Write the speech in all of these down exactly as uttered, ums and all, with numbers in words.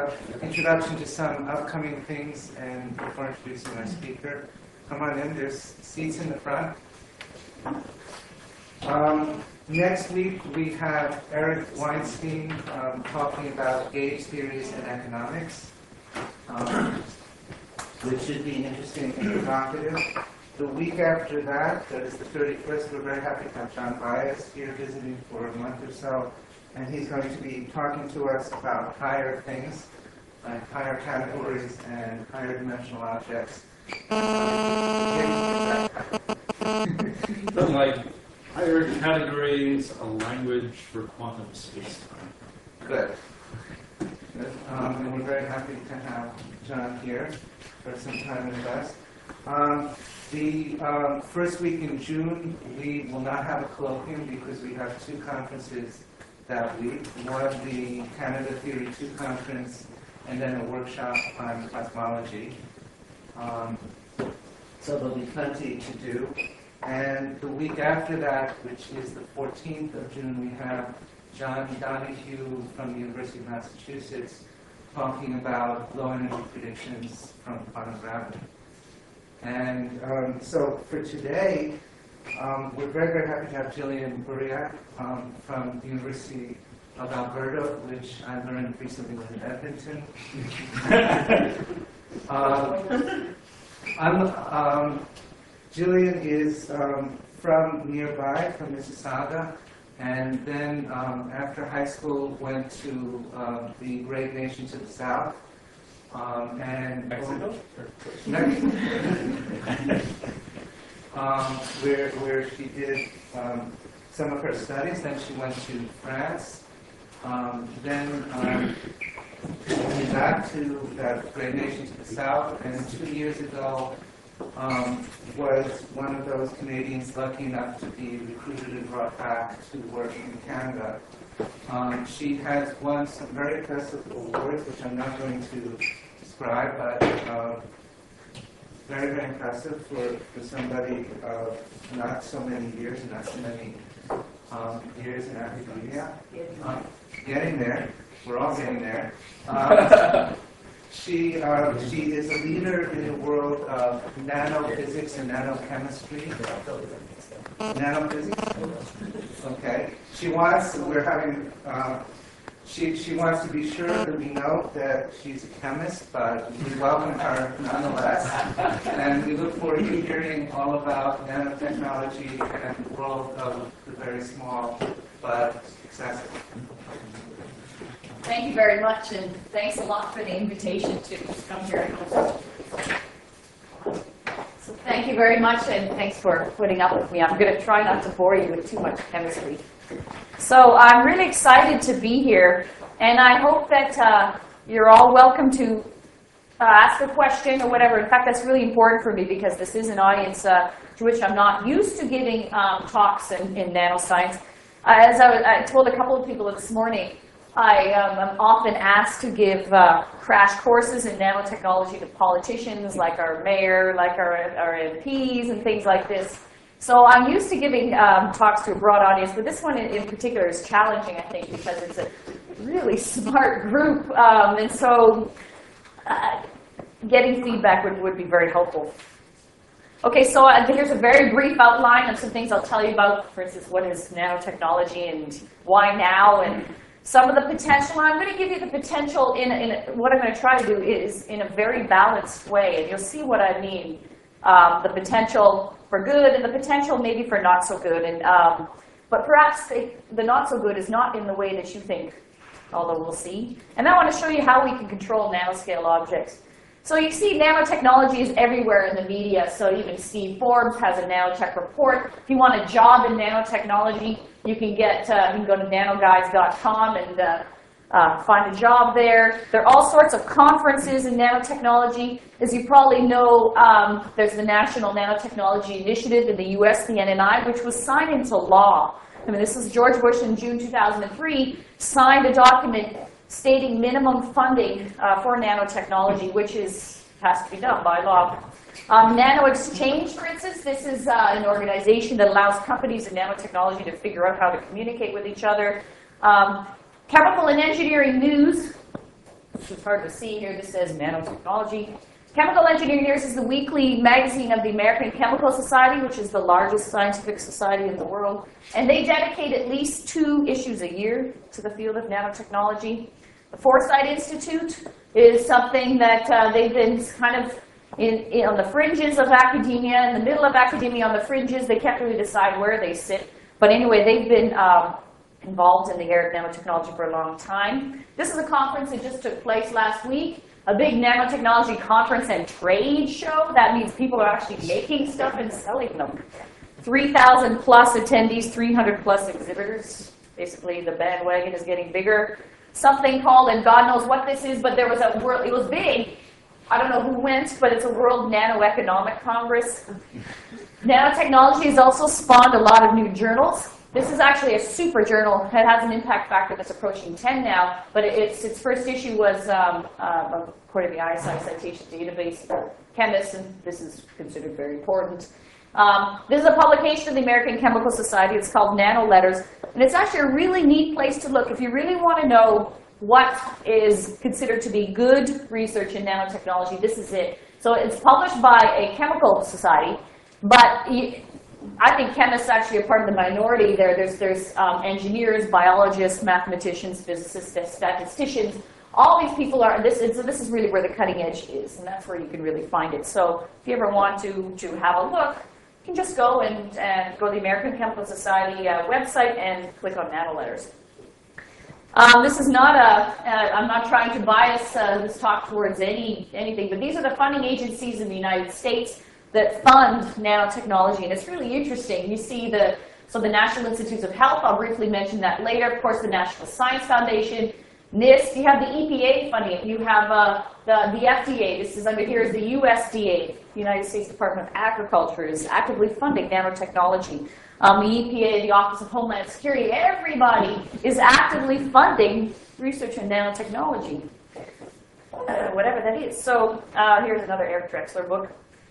uh, introduction to some upcoming things and before introducing our speaker. Come on in, there's seats in the front. Um, next week we have Eric Weinstein um, talking about gauge theories and economics, um, which should be interesting and provocative. The week after that, that is the thirty-first, we're very happy to have John Baez here visiting for a month or so, and he's going to be talking to us about higher things, like higher categories and higher dimensional objects. But like higher categories, a language for quantum space-time. Good. Good. Um, and we're very happy to have John here for some time with us. Um, the um, first week in June, we will not have a colloquium because we have two conferences that week. One, the Canada Theory two conference, and then a workshop on cosmology. Um, so there'll be plenty to do. And the week after that, which is the fourteenth of June, we have John Donahue from the University of Massachusetts talking about low energy predictions from quantum gravity. And um, so for today, um, we're very, very happy to have Jillian Buriak um, from the University of Alberta, which I learned recently was in Edmonton. um, I'm, um, Jillian is um, from nearby, from Mississauga, and then um, after high school went to uh, the great nation to the south. Um, and Mexico? Mexico. um, where, where she did um, some of her studies. Then she went to France. Um, then um, came back to that great nation to the south. And two years ago, um, was one of those Canadians lucky enough to be recruited and brought back to work in Canada. Um, she has won some very impressive awards, which I'm not going to describe, but uh, very, very impressive for, for somebody of not so many years and not so many um, years in academia. Um, getting there. We're all getting there. Um, She, uh, she is a leader in the world of nanophysics and nanochemistry. Nanophysics? Okay. She wants, we're having, uh, she, she wants to be sure that we know that she's a chemist, but we welcome her nonetheless. And we look forward to hearing all about nanotechnology and the world of the very small but accessible. Thank you very much, and thanks a lot for the invitation to come here. So thank you very much, and thanks for putting up with me. I'm going to try not to bore you with too much chemistry. So I'm really excited to be here, and I hope that uh, you're all welcome to uh, ask a question or whatever. In fact, that's really important for me because this is an audience uh, to which I'm not used to giving um, talks in, in nanoscience. Uh, as I, I told a couple of people this morning, I um, am often asked to give uh, crash courses in nanotechnology to politicians, like our mayor, like our, our M Ps, and things like this. So I'm used to giving um, talks to a broad audience, but this one in, in particular is challenging, I think, because it's a really smart group, um, and so uh, getting feedback would, would be very helpful. Okay, so uh, here's a very brief outline of some things I'll tell you about. For instance, what is nanotechnology and why now, and some of the potential. I'm going to give you the potential in, in a, what I'm going to try to do is in a very balanced way, and you'll see what I mean. Um, the potential for good and the potential maybe for not so good. And um, but perhaps the, the not so good is not in the way that you think, although we'll see. And I want to show you how we can control nanoscale objects. So you see nanotechnology is everywhere in the media. So even Steve Forbes has a nanotech report. If you want a job in nanotechnology, you can get uh, you can go to nanoguides dot com and uh, uh, find a job there. There are all sorts of conferences in nanotechnology. As you probably know, um, there's the National Nanotechnology Initiative in the U S, the N N I, which was signed into law. I mean, this is George Bush in June two thousand three signed a document stating minimum funding uh, for nanotechnology, which is has to be done by law. Um, Nano Exchange, for instance, this is uh, an organization that allows companies in nanotechnology to figure out how to communicate with each other. Um, Chemical and Engineering News, it's hard to see here, this says nanotechnology. Chemical Engineering News is the weekly magazine of the American Chemical Society, which is the largest scientific society in the world. And they dedicate at least two issues a year to the field of nanotechnology. The Foresight Institute is something that uh, they've been kind of in, in, on the fringes of academia, in the middle of academia, on the fringes. They can't really decide where they sit. But anyway, they've been um, involved in the area of nanotechnology for a long time. This is a conference that just took place last week. A big nanotechnology conference and trade show. That means people are actually making stuff and selling them. three thousand plus attendees, three hundred plus exhibitors. Basically, the bandwagon is getting bigger. Something called, and God knows what this is, but there was a world, it was big. I don't know who went, but it's a World Nanoeconomic Congress. Nanotechnology has also spawned a lot of new journals. This is actually a super journal. It has an impact factor that's approaching ten now, but its its first issue was, um, uh, according to the I S I citation database, for chemists, and this is considered very important. Um, this is a publication of the American Chemical Society. It's called Nano Letters, and it's actually a really neat place to look if you really want to know what is considered to be good research in nanotechnology. This is it. So it's published by a chemical society, but you, I think chemists actually are part of the minority there. There's, there's um, engineers, biologists, mathematicians, physicists, statisticians. All these people are, this is, this is really where the cutting edge is, and that's where you can really find it. So if you ever want to, to have a look, you can just go and, and go to the American Chemical Society uh, website and click on Nanoletters. Um, this is not a, uh, I'm not trying to bias uh, this talk towards any anything, but these are the funding agencies in the United States that fund nanotechnology, and it's really interesting. You see the, so the National Institutes of Health, I'll briefly mention that later, of course the National Science Foundation, NIST, you have the E P A funding it, you have uh, the, the F D A, this is under here is the U S D A, the United States Department of Agriculture is actively funding nanotechnology. Um, the E P A, the Office of Homeland Security, everybody is actively funding research in nanotechnology, uh, whatever that is. So uh, here's another Eric Drexler book.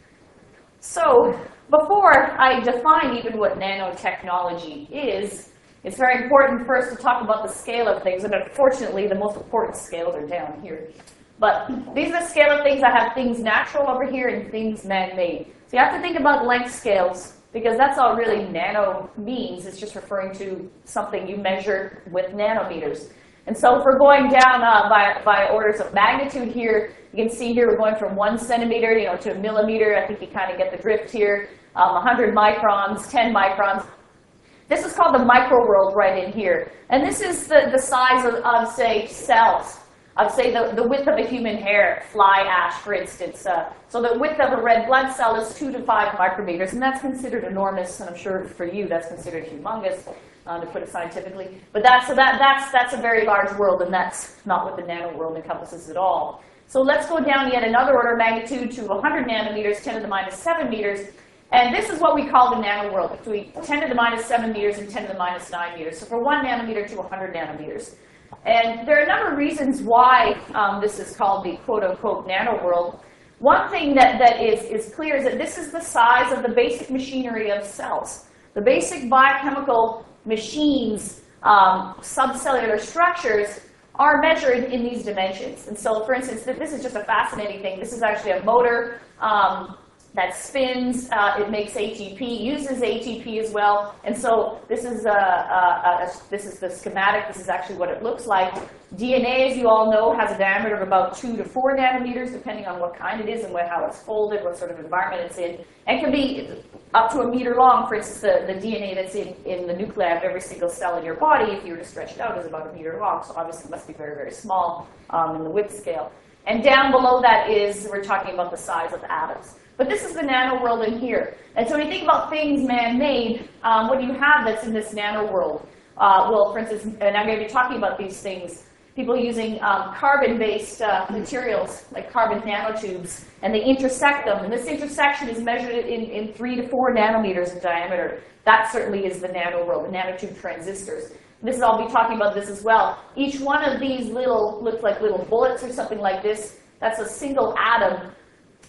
So before I define even what nanotechnology is, it's very important first to talk about the scale of things, and unfortunately the most important scales are down here. But these are the scale of things. I have things natural over here and things man-made. So you have to think about length scales, because that's all really nano means. It's just referring to something you measure with nanometers. And so if we're going down uh, by, by orders of magnitude here, you can see here we're going from one centimeter you know, to a millimeter. I think you kind of get the drift here. Um, one hundred microns, ten microns. This is called the micro world right in here. And this is the, the size of, of, say, cells. Of, say, the, the width of a human hair, fly ash, for instance. Uh, so the width of a red blood cell is two to five micrometers, and that's considered enormous, and I'm sure for you that's considered humongous, uh, to put it scientifically. But that's, so that, that's, that's a very large world, and that's not what the nano world encompasses at all. So let's go down yet another order of magnitude to one hundred nanometers, ten to the minus seven meters. And this is what we call the nano world, between ten to the minus seven meters and ten to the minus nine meters. So from one nanometer to one hundred nanometers. And there are a number of reasons why um, this is called the quote-unquote nano world. One thing that, that is, is clear is that this is the size of the basic machinery of cells. The basic biochemical machines, um, subcellular structures, are measured in these dimensions. And so, for instance, this is just a fascinating thing. This is actually a motor um, that spins. Uh, it makes A T P, uses A T P as well. And so this is, a, a, a, this is the schematic. This is actually what it looks like. D N A, as you all know, has a diameter of about two to four nanometers, depending on what kind it is and what, how it's folded, what sort of environment it's in. And can be up to a meter long. For instance, the, the D N A that's in, in the nuclei of every single cell in your body, if you were to stretch it out, is about a meter long. So obviously it must be very, very small um, in the width scale. And down below that is, we're talking about the size of atoms. But this is the nano world in here. And so when you think about things man-made, um, what do you have that's in this nano world? Uh, well, for instance, and I'm going to be talking about these things, people using um, carbon-based uh, materials, like carbon nanotubes, and they intersect them. And this intersection is measured in, in three to four nanometers in diameter. That certainly is the nano world, the nanotube transistors. And this is, I'll be talking about this as well. Each one of these little, looks like little bullets or something like this. That's a single atom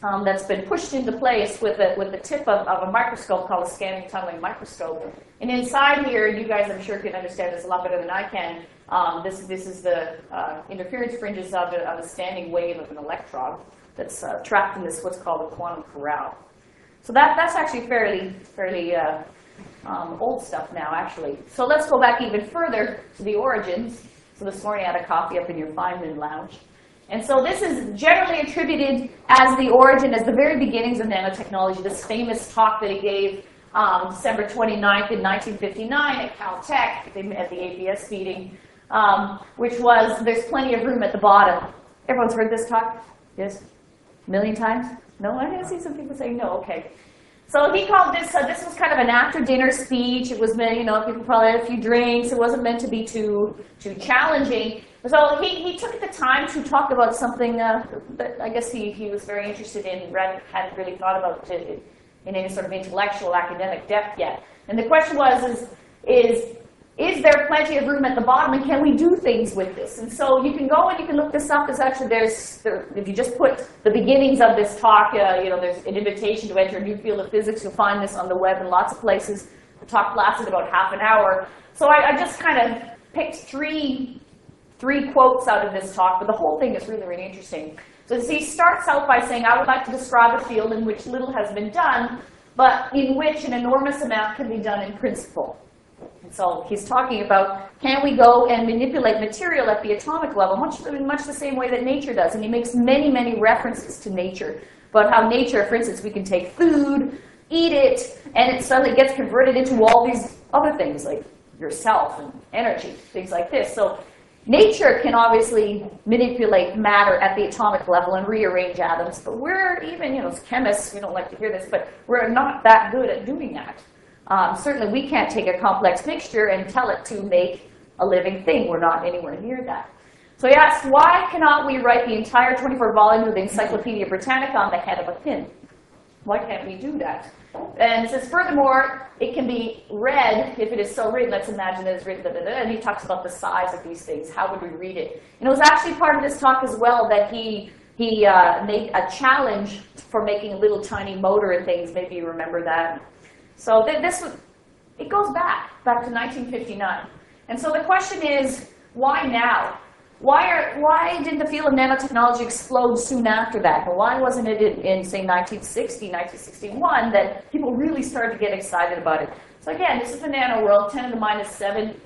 um, that's been pushed into place with a, with the tip of, of a microscope called a scanning tunneling microscope. And inside here, you guys I'm sure can understand this a lot better than I can. Um, this, this is the uh, interference fringes of a, of a standing wave of an electron that's uh, trapped in this what's called a quantum corral. So that, that's actually fairly, fairly uh, um, old stuff now, actually. So let's go back even further to the origins. So this morning I had a coffee up in your Feynman lounge. And so this is generally attributed as the origin, as the very beginnings of nanotechnology, this famous talk that he gave um, December twenty-ninth in nineteen fifty-nine at Caltech, at the A B S meeting, um, which was, there's plenty of room at the bottom. Everyone's heard this talk? Yes? A million times? No? I'm going to see some people saying no. Okay. So he called this, uh, this was kind of an after-dinner speech. It was meant, you know, people probably had a few drinks. It wasn't meant to be too, too challenging. So he, he took the time to talk about something uh, that I guess he, he was very interested in, read, hadn't really thought about it in any sort of intellectual academic depth yet. And the question was, is, is, is there plenty of room at the bottom, and can we do things with this? And so you can go and you can look this up. There's actually, there's, there, if you just put the beginnings of this talk, uh, you know, there's an invitation to enter a new field of physics. You'll find this on the web in lots of places. The talk lasted about half an hour. So I, I just kind of picked three Three quotes out of this talk, but the whole thing is really, really interesting. So he starts out by saying, I would like to describe a field in which little has been done, but in which an enormous amount can be done in principle. And so he's talking about, can we go and manipulate material at the atomic level, much, in much the same way that nature does. And he makes many, many references to nature, about how nature, for instance, we can take food, eat it, and it suddenly gets converted into all these other things, like yourself and energy, things like this. So nature can obviously manipulate matter at the atomic level and rearrange atoms, but we're even, you know, as chemists, we don't like to hear this, but we're not that good at doing that. Um, certainly we can't take a complex mixture and tell it to make a living thing. We're not anywhere near that. So he asked, why cannot we write the entire twenty-four volume of the Encyclopedia Britannica on the head of a pin? Why can't we do that? And it says, furthermore, it can be read, if it is so written, let's imagine that it's written, da, da, da, and he talks about the size of these things. How would we read it? And it was actually part of this talk as well that he, he uh, made a challenge for making a little tiny motor and things. Maybe you remember that. So th this was, it goes back, back to nineteen fifty-nine. And so the question is, why now? Why, are, why did the field of nanotechnology explode soon after that? And why wasn't it in, in, say, nineteen sixty, nineteen sixty-one, that people really started to get excited about it? So again, this is the nano world, ten to the minus seven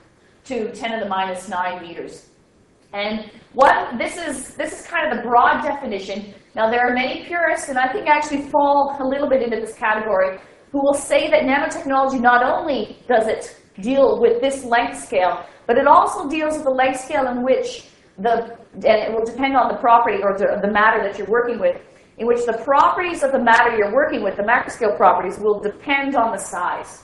to ten to the minus nine meters. And what this is, this is kind of the broad definition. Now, there are many purists, and I think actually fall a little bit into this category, who will say that nanotechnology not only does it deal with this length scale, but it also deals with the length scale in which the, and it will depend on the property or the, the matter that you're working with, in which the properties of the matter you're working with, the macroscale properties, will depend on the size.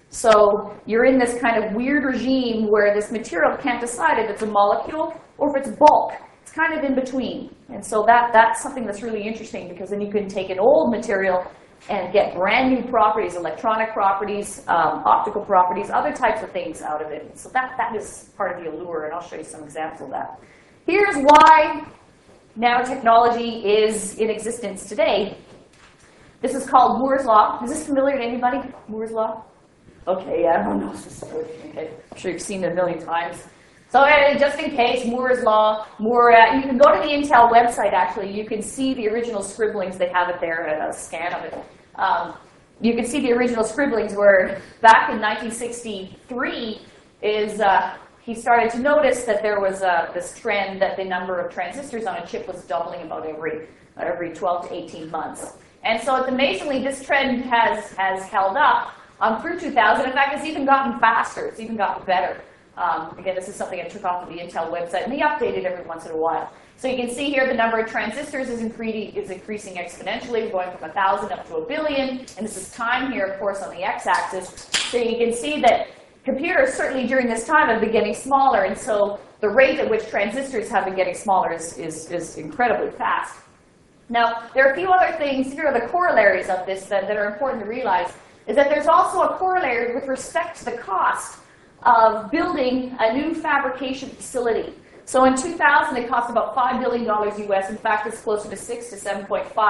So you're in this kind of weird regime where this material can't decide if it's a molecule or if it's bulk. It's kind of in between. And so that, that's something that's really interesting, because then you can take an old material and get brand new properties, electronic properties, um, optical properties, other types of things out of it. So that, that is part of the allure, and I'll show you some examples of that. Here's why nanotechnology is in existence today. This is called Moore's Law. Is this familiar to anybody, Moore's Law? Okay, yeah, everyone knows this. Okay. I'm sure you've seen it a million times. So uh, just in case, Moore's Law, Moore, uh, you can go to the Intel website, actually. You can see the original scribblings. They have it there, a scan of it. Um, you can see the original scribblings where back in nineteen sixty-three is uh, he started to notice that there was uh, this trend that the number of transistors on a chip was doubling about every, every twelve to eighteen months. And so it's amazingly, this trend has, has held up um, through two thousand. In fact, it's even gotten faster. It's even gotten better. Um, again, this is something I took off of the Intel website, and they update it every once in a while. So you can see here the number of transistors is, incre is increasing exponentially, going from one thousand up to a billion. And this is time here, of course, on the x-axis. So you can see that computers, certainly during this time, have been getting smaller. And so the rate at which transistors have been getting smaller is, is, is incredibly fast. Now, there are a few other things. Here are the corollaries of this that, that are important to realize, is that there's also a corollary with respect to the cost of building a new fabrication facility. So in two thousand, it cost about five billion dollars U S. In fact, it's closer to six to seven point five.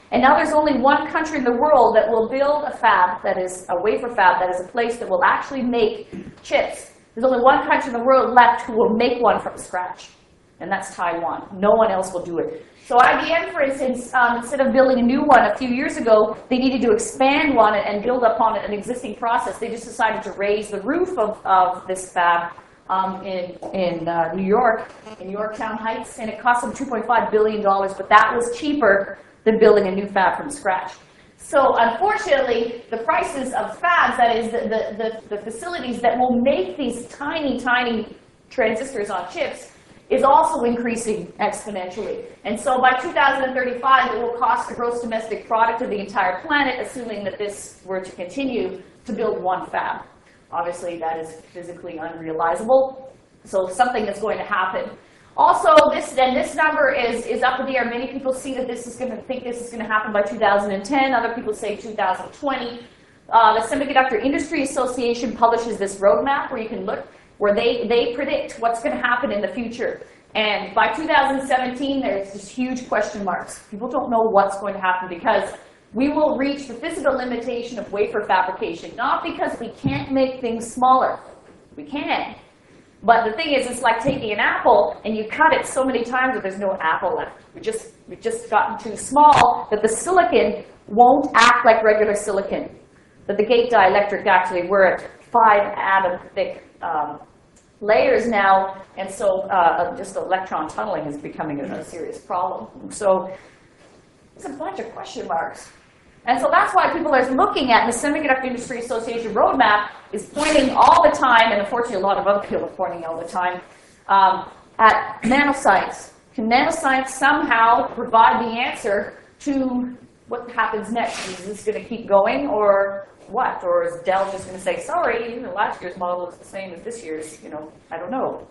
And now there's only one country in the world that will build a fab, that is a wafer fab, that is a place that will actually make chips. There's only one country in the world left who will make one from scratch, and that's Taiwan. No one else will do it. So I B M, for instance, um, instead of building a new one a few years ago, they needed to expand one and build upon it an existing process. They just decided to raise the roof of, of this fab um, in, in uh, New York, in Yorktown Heights, and it cost them two point five billion dollars, but that was cheaper than building a new fab from scratch. So unfortunately, the prices of fabs, that is the, the, the, the facilities that will make these tiny, tiny transistors on chips, is also increasing exponentially. And so by two thousand thirty-five, it will cost the gross domestic product of the entire planet, assuming that this were to continue, to build one fab. Obviously, that is physically unrealizable. So something is going to happen. Also, this and this number is, is up in the air. Many people see that this is going to think this is going to happen by two thousand ten. Other people say two thousand twenty. Uh, the Semiconductor Industry Association publishes this roadmap where you can look, where they, they predict what's going to happen in the future. And by two thousand seventeen, there's just huge question marks. People don't know what's going to happen because we will reach the physical limitation of wafer fabrication, not because we can't make things smaller. We can. But the thing is, it's like taking an apple and you cut it so many times that there's no apple left. We just, we've just gotten too small that the silicon won't act like regular silicon. That the gate dielectric actually, we're at five atom thick um, layers now, and so uh, just electron tunneling is becoming a, a serious problem. So it's a bunch of question marks. And so that's why people are looking at the Semiconductor Industry Association roadmap is pointing all the time, and unfortunately a lot of other people are pointing all the time, um, at nanoscience. Can nanoscience somehow provide the answer to what happens next? Is this going to keep going, or what? Or is Dell just going to say, sorry, you know, last year's model is the same as this year's? You know, I don't know.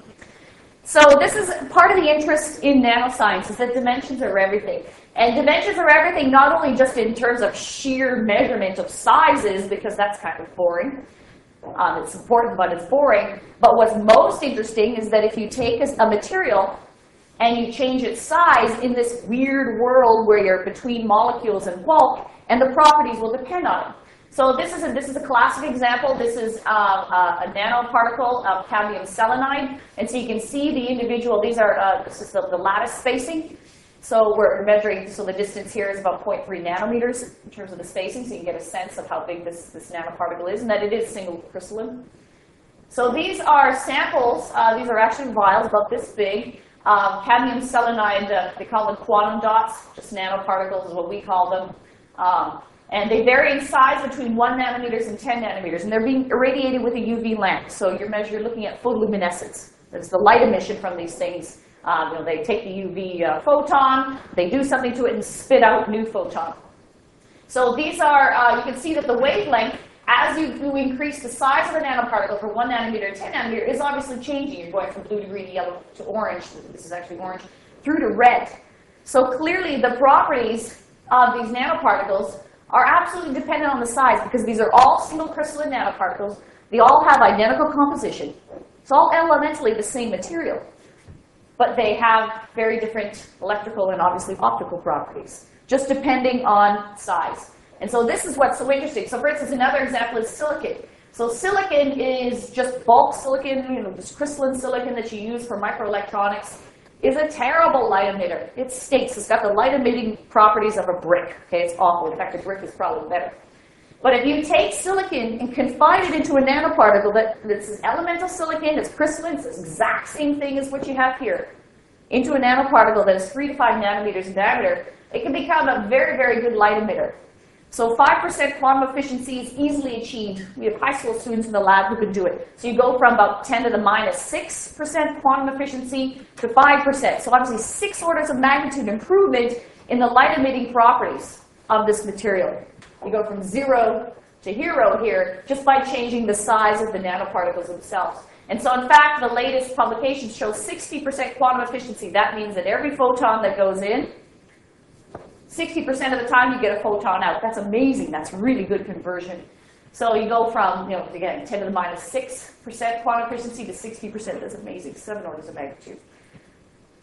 So this is part of the interest in nanoscience, is that dimensions are everything. And dimensions are everything not only just in terms of sheer measurement of sizes, because that's kind of boring. Um, it's important, but it's boring. But what's most interesting is that if you take a material and you change its size in this weird world where you're between molecules and bulk, and the properties will depend on it. So this is a, this is a classic example. This is uh, uh, a nanoparticle of cadmium selenide. And so you can see the individual, these are, uh, this is the, the lattice spacing. So we're measuring, so the distance here is about zero point three nanometers in terms of the spacing, so you can get a sense of how big this, this nanoparticle is, and that it is single crystalline. So these are samples, uh, these are actually vials about this big. Um, cadmium selenide, uh, they call them quantum dots, just nanoparticles is what we call them. Um, and they vary in size between one nanometers and ten nanometers, and they're being irradiated with a U V lamp. So you're, measure, you're looking at photoluminescence. That's the light emission from these things. Um, you know, they take the U V uh, photon, they do something to it and spit out new photon. So these are, uh, you can see that the wavelength, as you, you increase the size of the nanoparticle from one nanometer to ten nanometer, is obviously changing. You're going from blue to green, yellow to orange, this is actually orange, through to red. So clearly the properties of these nanoparticles are absolutely dependent on the size, because these are all single crystalline nanoparticles. They all have identical composition. It's all elementally the same material. But they have very different electrical and obviously optical properties, just depending on size. And so this is what's so interesting. So for instance, another example is silicon. So silicon is just bulk silicon, you know, this crystalline silicon that you use for microelectronics, is a terrible light emitter. It stinks. It's got the light emitting properties of a brick. Okay, it's awful. In fact, a brick is probably better. But if you take silicon and confine it into a nanoparticle that, that's elemental silicon, it's crystalline, it's the exact same thing as what you have here, into a nanoparticle that is three to five nanometers in diameter, it can become a very, very good light emitter. So five percent quantum efficiency is easily achieved. We have high school students in the lab who can do it. So you go from about ten to the minus six percent quantum efficiency to five percent. So obviously six orders of magnitude improvement in the light emitting properties of this material. You go from zero to hero here just by changing the size of the nanoparticles themselves. And so in fact, the latest publications show sixty percent quantum efficiency. That means that every photon that goes in, sixty percent of the time you get a photon out. That's amazing. That's really good conversion. So you go from, you know, again, ten to the minus six percent quantum efficiency to sixty percent. That's amazing. Seven orders of magnitude.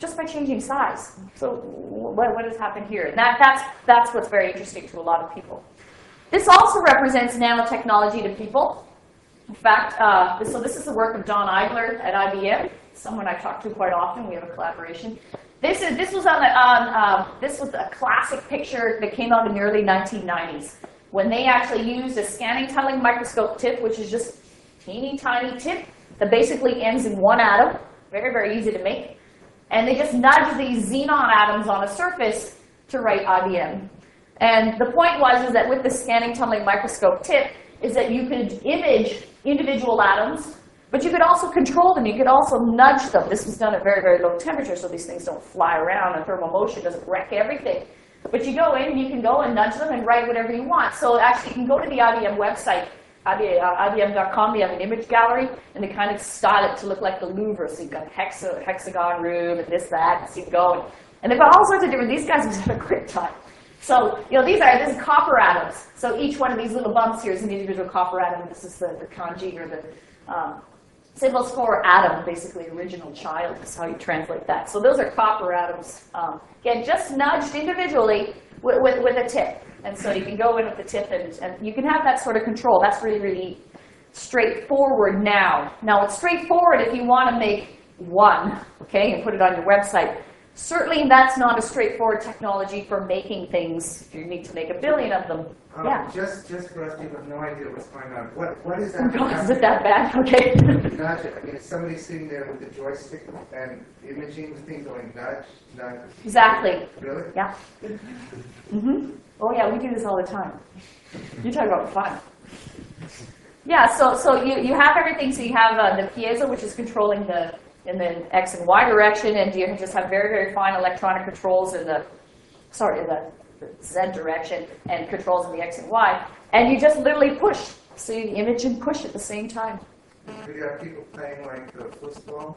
just by changing size. So what, what has happened here? And that, that's, that's what's very interesting to a lot of people. This also represents nanotechnology to people. In fact, uh, this, so this is the work of Don Eigler at I B M, someone I talk to quite often. We have a collaboration. This is this was on, the, on uh, this was a classic picture that came out in the early nineteen nineties when they actually used a scanning tunneling microscope tip, which is just teeny tiny tip that basically ends in one atom, very very easy to make, and they just nudged these xenon atoms on a surface to write I B M. And the point was is that with the scanning tunneling microscope tip is that you could image individual atoms, but you could also control them. You could also nudge them. This was done at very, very low temperature, so these things don't fly around, and thermal motion doesn't wreck everything. But you go in, you can go and nudge them and write whatever you want. So actually, you can go to the I B M website, I B M dot com. They have an image gallery, and they kind of style it to look like the Louvre. So you've got hexa, hexagon room and this, that, and so you go. And they've got all sorts of different, these guys have had a great time. So, you know, these are, this is copper atoms. So each one of these little bumps here is an individual copper atom. This is the, the kanji, or the um, symbols for atom, basically, original child is how you translate that. So those are copper atoms. Um, again, just nudged individually with, with, with a tip. And so you can go in with the tip, and, and you can have that sort of control. That's really, really straightforward now. Now, it's straightforward if you want to make one, okay, and put it on your website. Certainly, that's not a straightforward technology for making things. You need to make a billion of them. Um, Yeah. Just, just for us people who have no idea what's going on, what, what is Oh, that? God, is it that bad? Okay. Nudge. I mean, is somebody sitting there with the joystick and imaging the thing going nudge, nudge? Exactly. Really? Yeah. Mm-hmm. Oh, yeah, we do this all the time. You talk about fun. Yeah, so, so you, you have everything. So you have uh, the piezo, which is controlling the in the X and Y direction, and you just have very, very fine electronic controls in the, sorry, in the Z direction, and controls in the X and Y. And you just literally push. So you image and push at the same time. We got people playing like the football.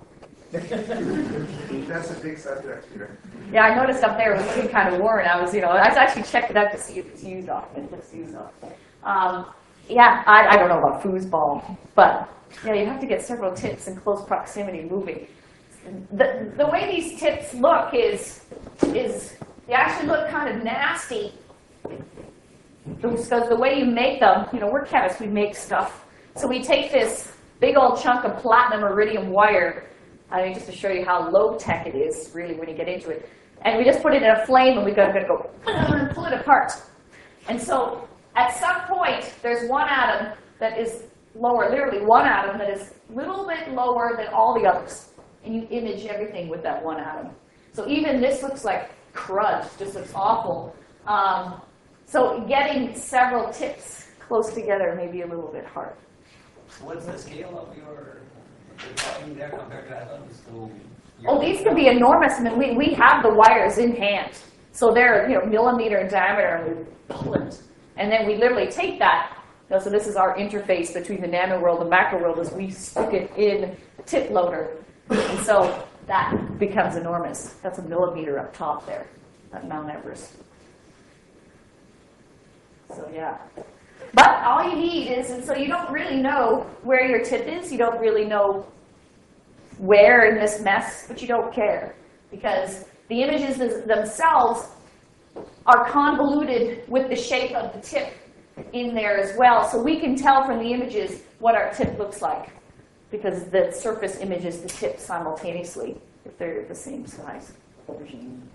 That's a big subject here. Yeah, I noticed up there it was looking kind of worn. I was, you know, I actually checked it out to see if it's used off. It looks used off. Um, yeah, I, I don't know about foosball, but yeah, you have to get several tips in close proximity moving. The, the way these tips look is, is they actually look kind of nasty. Because the way you make them, you know, we're chemists, we make stuff. So we take this big old chunk of platinum iridium wire, I mean, just to show you how low-tech it is, really, when you get into it. And we just put it in a flame, and we're going to go and pull it apart. And so at some point, there's one atom that is lower, literally one atom that is a little bit lower than all the others. And you image everything with that one atom. So even this looks like crud, just looks awful. Um, so getting several tips close together may be a little bit hard. What's the scale of your talking there compared to atoms? So Oh, these can be enormous. I mean, we, we have the wires in hand. So they're, you know, millimeter in diameter, and we pull it. And then we literally take that. You know, so this is our interface between the nano world and macro world as we stick it in a tip loader. And so that becomes enormous. That's a millimeter up top there at Mount Everest. So yeah. But all you need is, and so you don't really know where your tip is. You don't really know where in this mess, but you don't care. Because the images themselves are convoluted with the shape of the tip in there as well. So we can tell from the images what our tip looks like, because the surface images the tip simultaneously if they're the same size. Is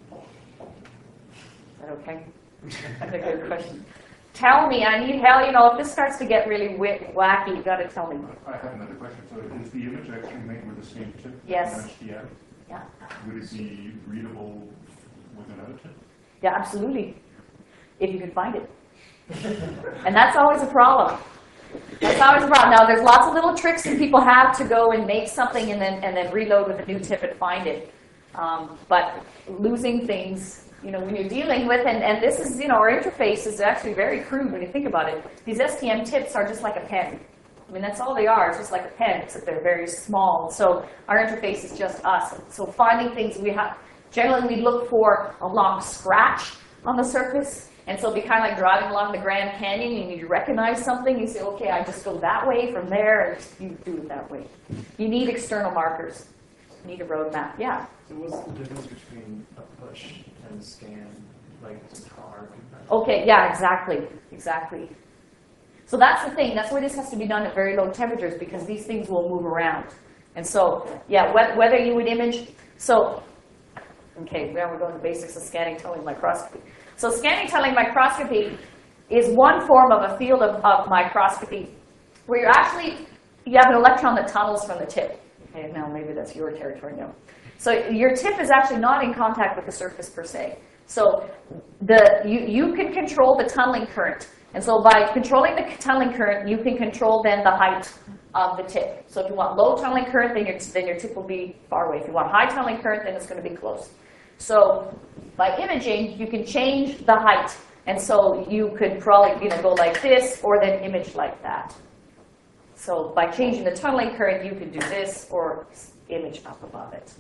that okay? That's a good question. Tell me, I need help. You know, if this starts to get really wit wacky, you got to tell me. I have another question. So is the image actually made with the same tip? Yes. As the app? Yeah. Would it be readable with another tip? Yeah, absolutely. If you can find it. And that's always a problem. That's always a problem. Now, there's lots of little tricks that people have to go and make something and then and then reload with a new tip and find it. Um, but losing things, you know, when you're dealing with, and, and this is, you know, our interface is actually very crude when you think about it. These S T M tips are just like a pen. I mean, that's all they are. It's just like a pen, except they're very small. So our interface is just us. So finding things, we have, generally we look for a long scratch on the surface. And so it'd be kind of like driving along the Grand Canyon, and you recognize something, you say, okay, I just go that way from there, and you do it that way. You need external markers. need a roadmap, yeah. So what's the difference between a push and a scan, like to tar? Okay, yeah, exactly, exactly. So that's the thing, that's where this has to be done at very low temperatures because these things will move around. And so, yeah, wh whether you would image, so, okay, now we're going to basics of scanning tunneling microscopy. So scanning tunneling microscopy is one form of a field of, of microscopy where you're actually, you have an electron that tunnels from the tip. Okay, now maybe that's your territory now. So your tip is actually not in contact with the surface per se. So the, you, you can control the tunneling current. And so by controlling the tunneling current, you can control then the height of the tip. So if you want low tunneling current, then your, then your tip will be far away. If you want high tunneling current, then it's going to be close. So by imaging, you can change the height. And so you could probably you know, go like this or then image like that. So by changing the tunneling current, you could do this or image up above it.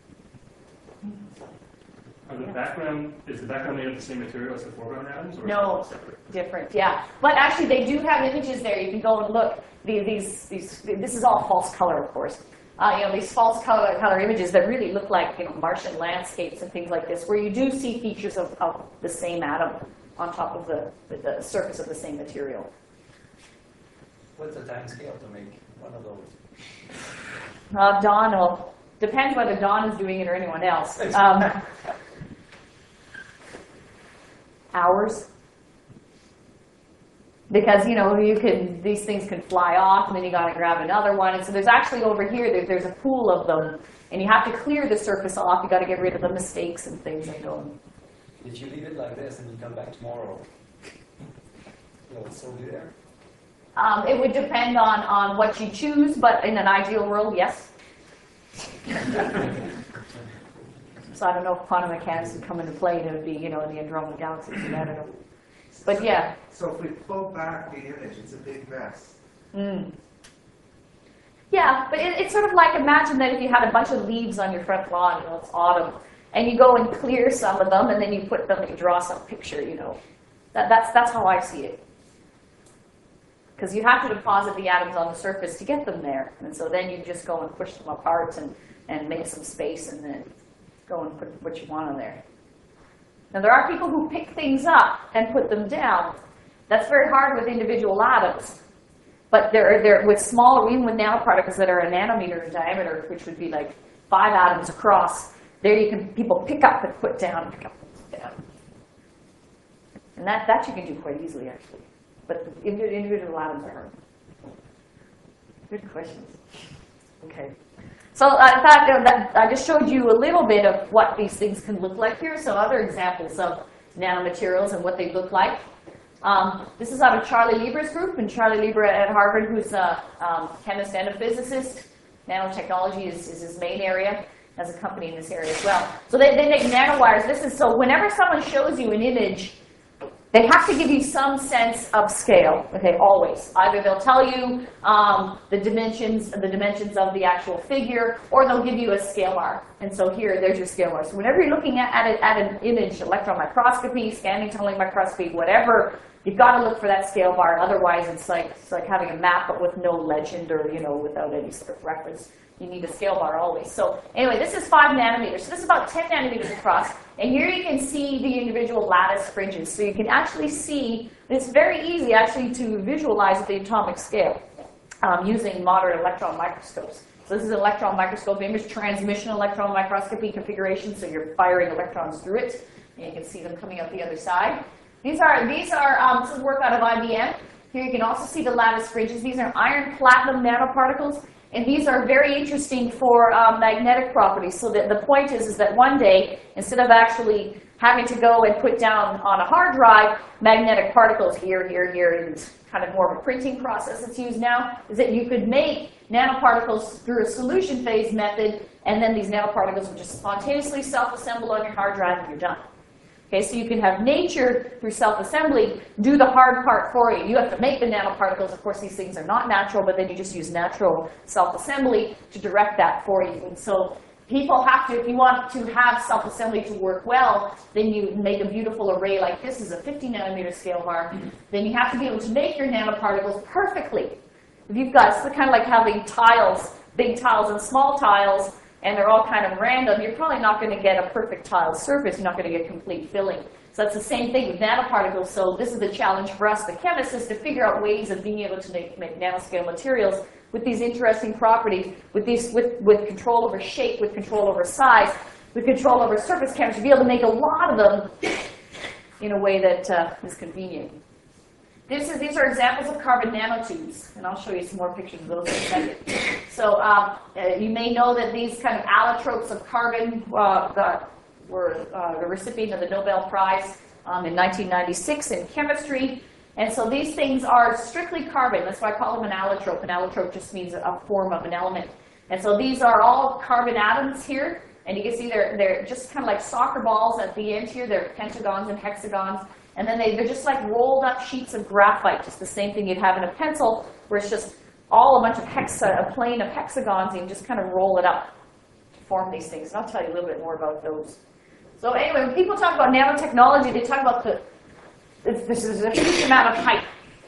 Are the background, is the background made of the same material as the foreground atoms? Or No, is it separate? different, yeah. But actually, they do have images there. You can go and look. These, these, these this is all false color, of course. Uh, you know, these false color, color images that really look like you know, Martian landscapes and things like this, where you do see features of, of the same atom on top of the, the, the surface of the same material. What's the time scale to make one of those? Uh, Don will, depends whether Don is doing it or anyone else. Um, hours. Because, you know, you can, these things can fly off, and then you got to grab another one. And so there's actually over here, there, there's a pool of them. And you have to clear the surface off. You got to get rid of the mistakes and things that go. If you leave it like this and you come back tomorrow, will it still be there? Um, it would depend on, on what you choose, but in an ideal world, yes. So I don't know if quantum mechanics would come into play, and it would be, you know, in the Andromeda Galaxy. I don't know. But yeah. So if we pull back the image, it's a big mess. Mm. Yeah, but it, it's sort of like, imagine that if you had a bunch of leaves on your front lawn, you know, it's autumn, and you go and clear some of them, and then you put them, you draw some picture, you know. That, that's, that's how I see it. Because you have to deposit the atoms on the surface to get them there. And so then you just go and push them apart and, and make some space and then go and put what you want on there. Now there are people who pick things up and put them down. That's very hard with individual atoms. But they're, they're, with small, even with nanoparticles that are a nanometer in diameter, which would be like five atoms across, there you can, people pick up and put down, pick up and put down. And that, that you can do quite easily, actually. But the individual atoms are hard. Good questions. Okay. So I thought you know, that I just showed you a little bit of what these things can look like here. So other examples of nanomaterials and what they look like. Um, this is out of Charlie Lieber's group, and Charlie Lieber at Harvard, who's a um, chemist and a physicist. Nanotechnology is, is his main area. Has a company in this area as well. So they, they make nanowires. This is so whenever someone shows you an image, they have to give you some sense of scale, okay, always. Either they'll tell you um, the dimensions the dimensions of the actual figure, or they'll give you a scale bar. And so here, there's your scale bar. So whenever you're looking at, at, a, at an image, electron microscopy, scanning tunneling microscopy, whatever, you've got to look for that scale bar. Otherwise, it's like, it's like having a map, but with no legend or, you know, without any sort of reference. You need a scale bar always. So anyway, this is five nanometers. So this is about ten nanometers across. And here you can see the individual lattice fringes. So you can actually see, it's very easy actually to visualize at the atomic scale um, using modern electron microscopes. So this is an electron microscope image transmission electron microscopy configuration. So you're firing electrons through it. And you can see them coming out the other side. These are, these are um, this is work out of I B M. Here you can also see the lattice fringes. These are iron platinum nanoparticles. And these are very interesting for um, magnetic properties. So that the point is, is that one day, instead of actually having to go and put down on a hard drive magnetic particles here, here, here, and kind of more of a printing process that's used now, is that you could make nanoparticles through a solution phase method, and then these nanoparticles would just spontaneously self-assemble on your hard drive and you're done. Okay, so you can have nature, through self-assembly, do the hard part for you. You have to make the nanoparticles. Of course, these things are not natural, but then you just use natural self-assembly to direct that for you. And so people have to, if you want to have self-assembly to work well, then you make a beautiful array like this is a fifty nanometer scale bar. Then you have to be able to make your nanoparticles perfectly. If you've got, it's kind of like having tiles, big tiles and small tiles. and they're all kind of random, you're probably not going to get a perfect tile surface. You're not going to get complete filling. So that's the same thing with nanoparticles. So this is the challenge for us, the chemists, is to figure out ways of being able to make, make nanoscale materials with these interesting properties, with, these, with, with control over shape, with control over size, with control over surface chemistry, to be able to make a lot of them in a way that uh, is convenient. This is, these are examples of carbon nanotubes, and I'll show you some more pictures of those in a second. So um, uh, you may know that these kind of allotropes of carbon uh, got, were uh, the recipient of the Nobel Prize um, in nineteen ninety-six in chemistry. And so these things are strictly carbon. That's why I call them an allotrope. An allotrope just means a form of an element. And so these are all carbon atoms here. And you can see they're, they're just kind of like soccer balls at the end here. They're pentagons and hexagons. And then they, they're just like rolled up sheets of graphite, just the same thing you'd have in a pencil, where it's just all a bunch of hexa, a plane of hexagons, and you just kind of roll it up to form these things. And I'll tell you a little bit more about those. So anyway, when people talk about nanotechnology, they talk about the, this is a huge amount of hype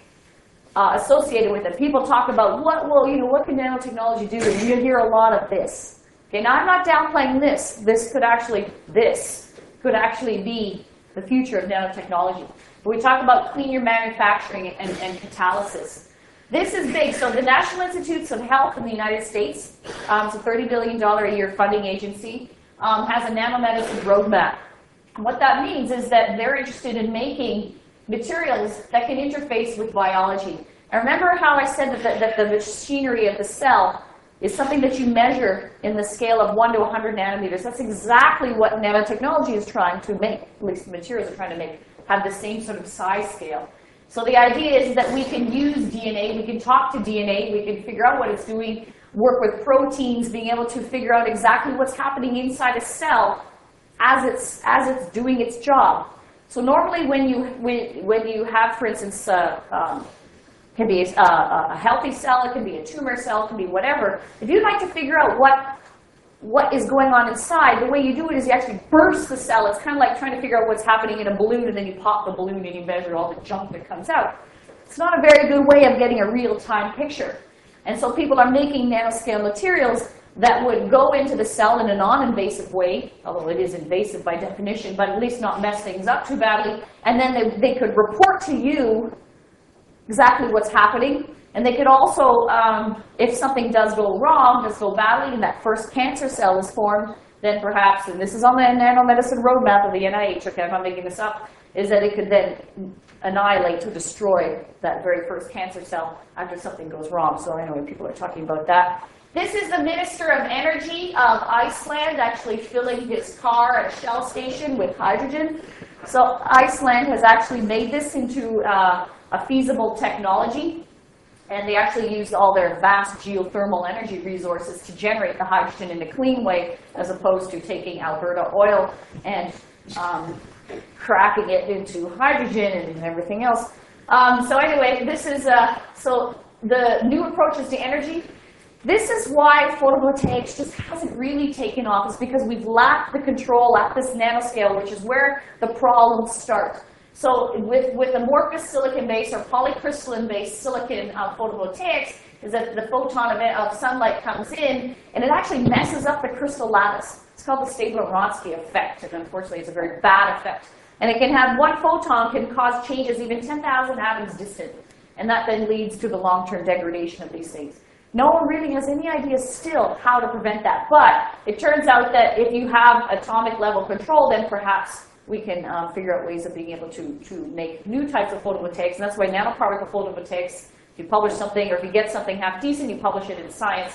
uh, associated with it. People talk about what, well, you know, what can nanotechnology do? And you hear a lot of this. Okay, now I'm not downplaying this. This could actually, this could actually be the future of nanotechnology. But we talk about cleaner manufacturing and, and catalysis. This is big. So the National Institutes of Health in the United States, um, it's a thirty billion dollars a year funding agency, um, has a nanomedicine roadmap. And what that means is that they're interested in making materials that can interface with biology. And remember how I said that the, that the machinery of the cell is something that you measure in the scale of one to one hundred nanometers. That's exactly what nanotechnology is trying to make, at least the materials are trying to make, have the same sort of size scale. So the idea is that we can use D N A, we can talk to D N A, we can figure out what it's doing, work with proteins, being able to figure out exactly what's happening inside a cell as it's, as it's doing its job. So normally when you, when, when you have, for instance, uh, um, it can be a, a healthy cell, it can be a tumor cell, it can be whatever. If you'd like to figure out what, what is going on inside, the way you do it is you actually burst the cell. It's kind of like trying to figure out what's happening in a balloon, and then you pop the balloon and you measure all the junk that comes out. It's not a very good way of getting a real-time picture. And so people are making nanoscale materials that would go into the cell in a non-invasive way, although it is invasive by definition, but at least not mess things up too badly. And then they, they could report to you exactly what's happening. And they could also, um, if something does go wrong, does go badly, and that first cancer cell is formed, then perhaps, and this is on the nanomedicine roadmap of the N I H, okay, I'm not making this up, is that it could then annihilate or destroy that very first cancer cell after something goes wrong. So anyway, people are talking about that. This is the Minister of Energy of Iceland actually filling his car at Shell station with hydrogen. So Iceland has actually made this into uh, a feasible technology. And they actually used all their vast geothermal energy resources to generate the hydrogen in a clean way, as opposed to taking Alberta oil and um, cracking it into hydrogen and everything else. Um, so anyway, this is uh, so the new approaches to energy. This is why photovoltaics just hasn't really taken off, is because we've lacked the control at this nanoscale, which is where the problems start. So with, with amorphous silicon-based or polycrystalline-based silicon uh, photovoltaics, is that the photon of, of sunlight comes in, and it actually messes up the crystal lattice. It's called the Stabler-Wronski effect, and unfortunately it's a very bad effect. And it can have, one photon can cause changes even ten thousand atoms distant, and that then leads to the long-term degradation of these things. No one really has any idea still how to prevent that, but it turns out that if you have atomic level control, then perhaps we can uh, figure out ways of being able to, to make new types of photovoltaics. And that's why nanoparticle photovoltaics, if you publish something or if you get something half decent, you publish it in Science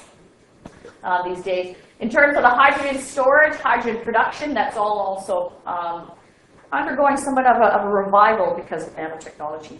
uh, these days. In terms of the hydrogen storage, hydrogen production, that's all also um, undergoing somewhat of a, of a revival because of nanotechnology.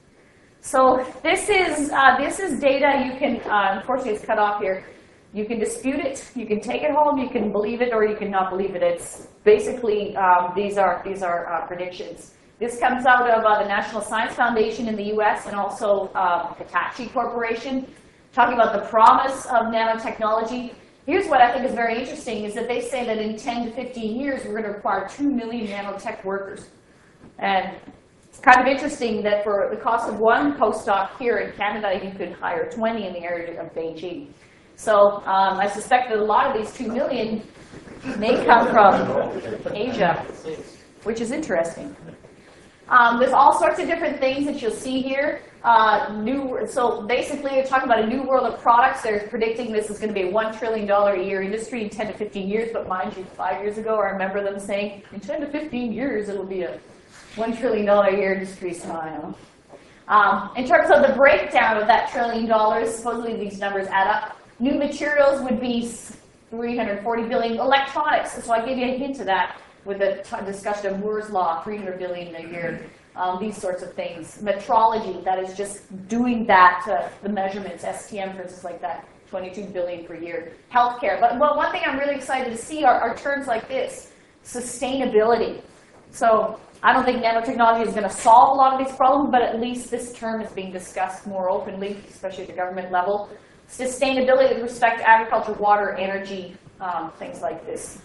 So this is, uh, this is data you can, uh, unfortunately it's cut off here. You can dispute it, you can take it home, you can believe it, or you can not believe it. It's basically, um, these are, these are uh, predictions. This comes out of uh, the National Science Foundation in the U S and also uh, Hitachi Corporation, talking about the promise of nanotechnology. Here's what I think is very interesting, is that they say that in ten to fifteen years, we're going to require two million nanotech workers. And it's kind of interesting that for the cost of one postdoc here in Canada, you could hire twenty in the area of Beijing. So um, I suspect that a lot of these two million may come from Asia, which is interesting. Um, there's all sorts of different things that you'll see here. Uh, new, so basically, they're talking about a new world of products. They're predicting this is going to be a one trillion dollars a year industry in ten to fifteen years. But mind you, five years ago, I remember them saying, in ten to fifteen years, it'll be a one trillion dollars a year industry. So I don't know. Um, in terms of the breakdown of that trillion dollars, supposedly these numbers add up. New materials would be three hundred forty billion dollars. Electronics, so I gave you a hint of that with the t discussion of Moore's Law, three hundred billion dollars a year. Um, these sorts of things. Metrology, that is just doing that, uh, the measurements, S T M, for instance, like that, twenty-two billion dollars per year. Healthcare, but well, one thing I'm really excited to see are, are terms like this, sustainability. So I don't think nanotechnology is going to solve a lot of these problems, but at least this term is being discussed more openly, especially at the government level. Sustainability with respect to agriculture, water, energy, um, things like this.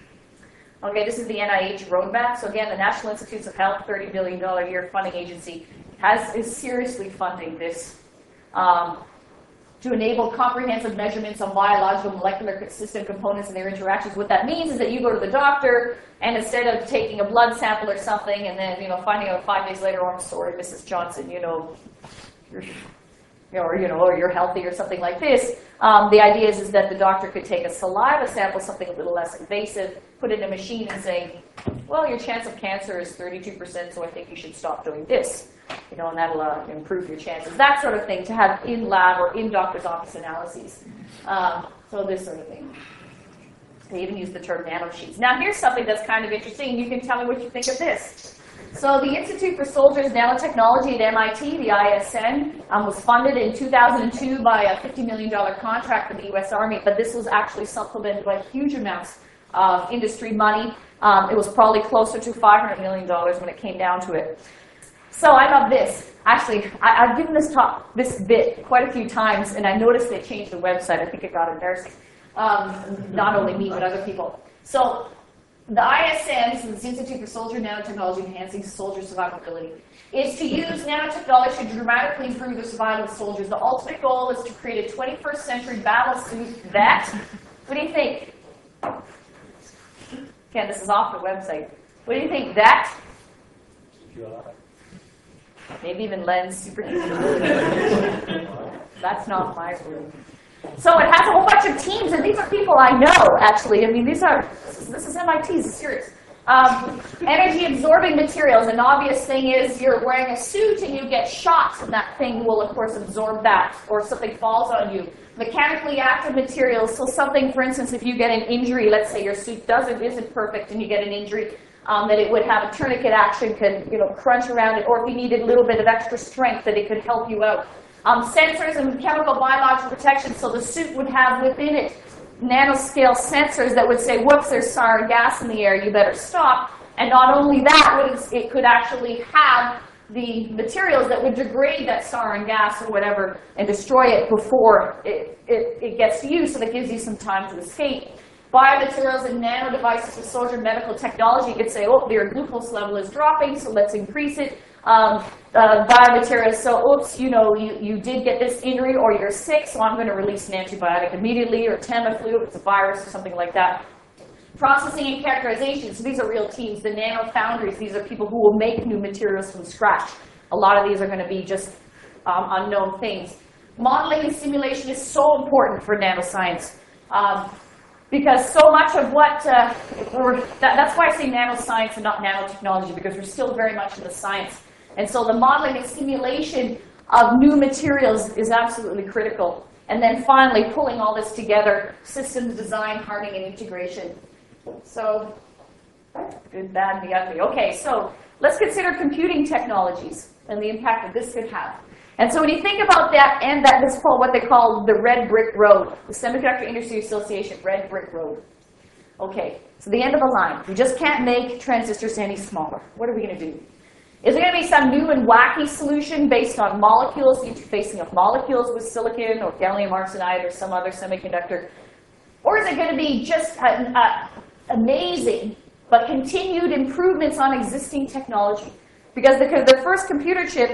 Okay, this is the N I H roadmap. So again, the National Institutes of Health, thirty billion dollars a year funding agency, has is seriously funding this um, to enable comprehensive measurements on biological, molecular system components and their interactions. What that means is that you go to the doctor, and instead of taking a blood sample or something, and then you know finding out five days later, oh, I'm sorry, Missus Johnson, you know, you're, you know, or you know, or you're healthy or something like this. Um, the idea is, is that the doctor could take a saliva sample, something a little less invasive, put it in a machine and say, well, your chance of cancer is thirty-two percent, so I think you should stop doing this. You know, and that'll uh, improve your chances. That sort of thing to have in lab or in doctor's office analyses. Um, so this sort of thing. They even use the term nanosheets. Now here's something that's kind of interesting. You can tell me what you think of this. So the Institute for Soldiers Nanotechnology at M I T, the I S N, um, was funded in two thousand two by a fifty million dollars contract for the U S Army, but this was actually supplemented by huge amounts of industry money. Um, it was probably closer to five hundred million dollars when it came down to it. So I love this. Actually, I, I've given this talk, this bit, quite a few times, and I noticed they changed the website. I think it got embarrassing. Um, not only me, but other people. So the I S N, so the Institute for Soldier Nanotechnology Enhancing Soldier Survivability, is to use nanotechnology to dramatically improve the survival of soldiers. The ultimate goal is to create a twenty-first century battle suit that, what do you think? Again, this is off the website. What do you think that? Maybe even lends superhuman ability. That's not my word. So it has a whole bunch of teams, and these are people I know, actually. I mean, these are, this is M I T, this is serious. Um, energy-absorbing materials. An obvious thing is you're wearing a suit and you get shot, and that thing will, of course, absorb that, or something falls on you. Mechanically active materials, so something, for instance, if you get an injury, let's say your suit doesn't, isn't perfect, and you get an injury, um, that it would have a tourniquet action, could you know, crunch around it, or if you needed a little bit of extra strength, that it could help you out. Um, sensors and chemical biological protection, so the suit would have within it nanoscale sensors that would say, whoops, there's sarin gas in the air, you better stop. And not only that, it could actually have the materials that would degrade that sarin gas or whatever and destroy it before it, it, it gets to you, so that gives you some time to escape. Biomaterials and nano devices for soldier medical technology, you could say, oh, their glucose level is dropping, so let's increase it. Um, uh, biomaterials, so oops, you know, you, you did get this injury or you're sick, so I'm going to release an antibiotic immediately, or Tamiflu if it's a virus or something like that. Processing and characterization, so these are real teams. The nano foundries, these are people who will make new materials from scratch. A lot of these are going to be just um, unknown things. Modeling and simulation is so important for nanoscience. Um, Because so much of what, uh, or that, that's why I say nanoscience and not nanotechnology, because we're still very much in the science. And so the modeling and simulation of new materials is absolutely critical. And then finally, pulling all this together, systems design, hardening, and integration. So, good, bad, the ugly. Okay, so let's consider computing technologies and the impact that this could have. And so when you think about that, and that this is called what they call the red brick road, the Semiconductor Industry Association, red brick road. Okay, so the end of the line. We just can't make transistors any smaller. What are we going to do? Is there going to be some new and wacky solution based on molecules, the interfacing of molecules with silicon or gallium arsenide or some other semiconductor? Or is it going to be just uh, uh, amazing, but continued improvements on existing technology? Because the, the first computer chip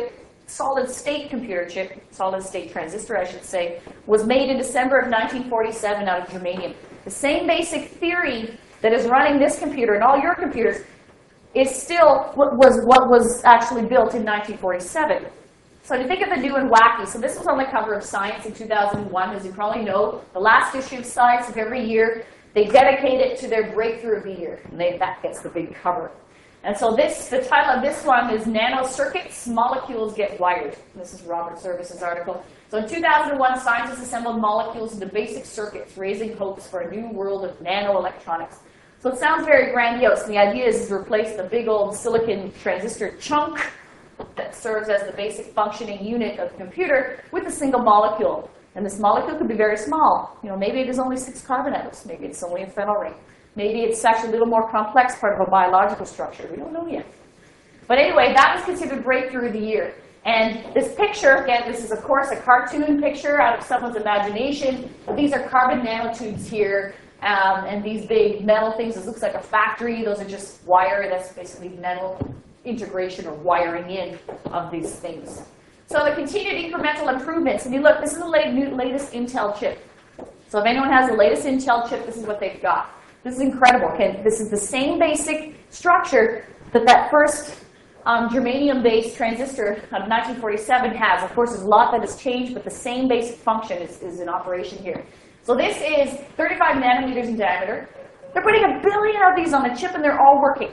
solid state computer chip, solid state transistor I should say, was made in December of nineteen forty-seven out of germanium. The same basic theory that is running this computer and all your computers is still what was what was actually built in nineteen forty-seven. So to think of the new and wacky, so this was on the cover of Science in two thousand one, as you probably know, the last issue of Science of every year, they dedicate it to their breakthrough of the year, and they, that gets the big cover. And so this, the title of this one is Nanocircuits, Molecules Get Wired. This is Robert Service's article. So in two thousand one, scientists assembled molecules into basic circuits, raising hopes for a new world of nanoelectronics. So it sounds very grandiose. The idea is to replace the big old silicon transistor chunk that serves as the basic functioning unit of the computer with a single molecule. And this molecule could be very small. You know, maybe it is only six carbon atoms. Maybe it's only a phenyl ring. Maybe it's actually a little more complex, part of a biological structure. We don't know yet. But anyway, that was considered breakthrough of the year. And this picture, again, this is of course a cartoon picture out of someone's imagination. But these are carbon nanotubes here. Um, and these big metal things, this looks like a factory. Those are just wire. That's basically metal integration or wiring in of these things. So the continued incremental improvements. And you look, this is the late, new, latest Intel chip. So if anyone has the latest Intel chip, this is what they've got. This is incredible. Okay, this is the same basic structure that that first um, germanium-based transistor of nineteen forty-seven has. Of course, there's a lot that has changed, but the same basic function is, is in operation here. So this is thirty-five nanometers in diameter. They're putting a billion of these on the chip, and they're all working.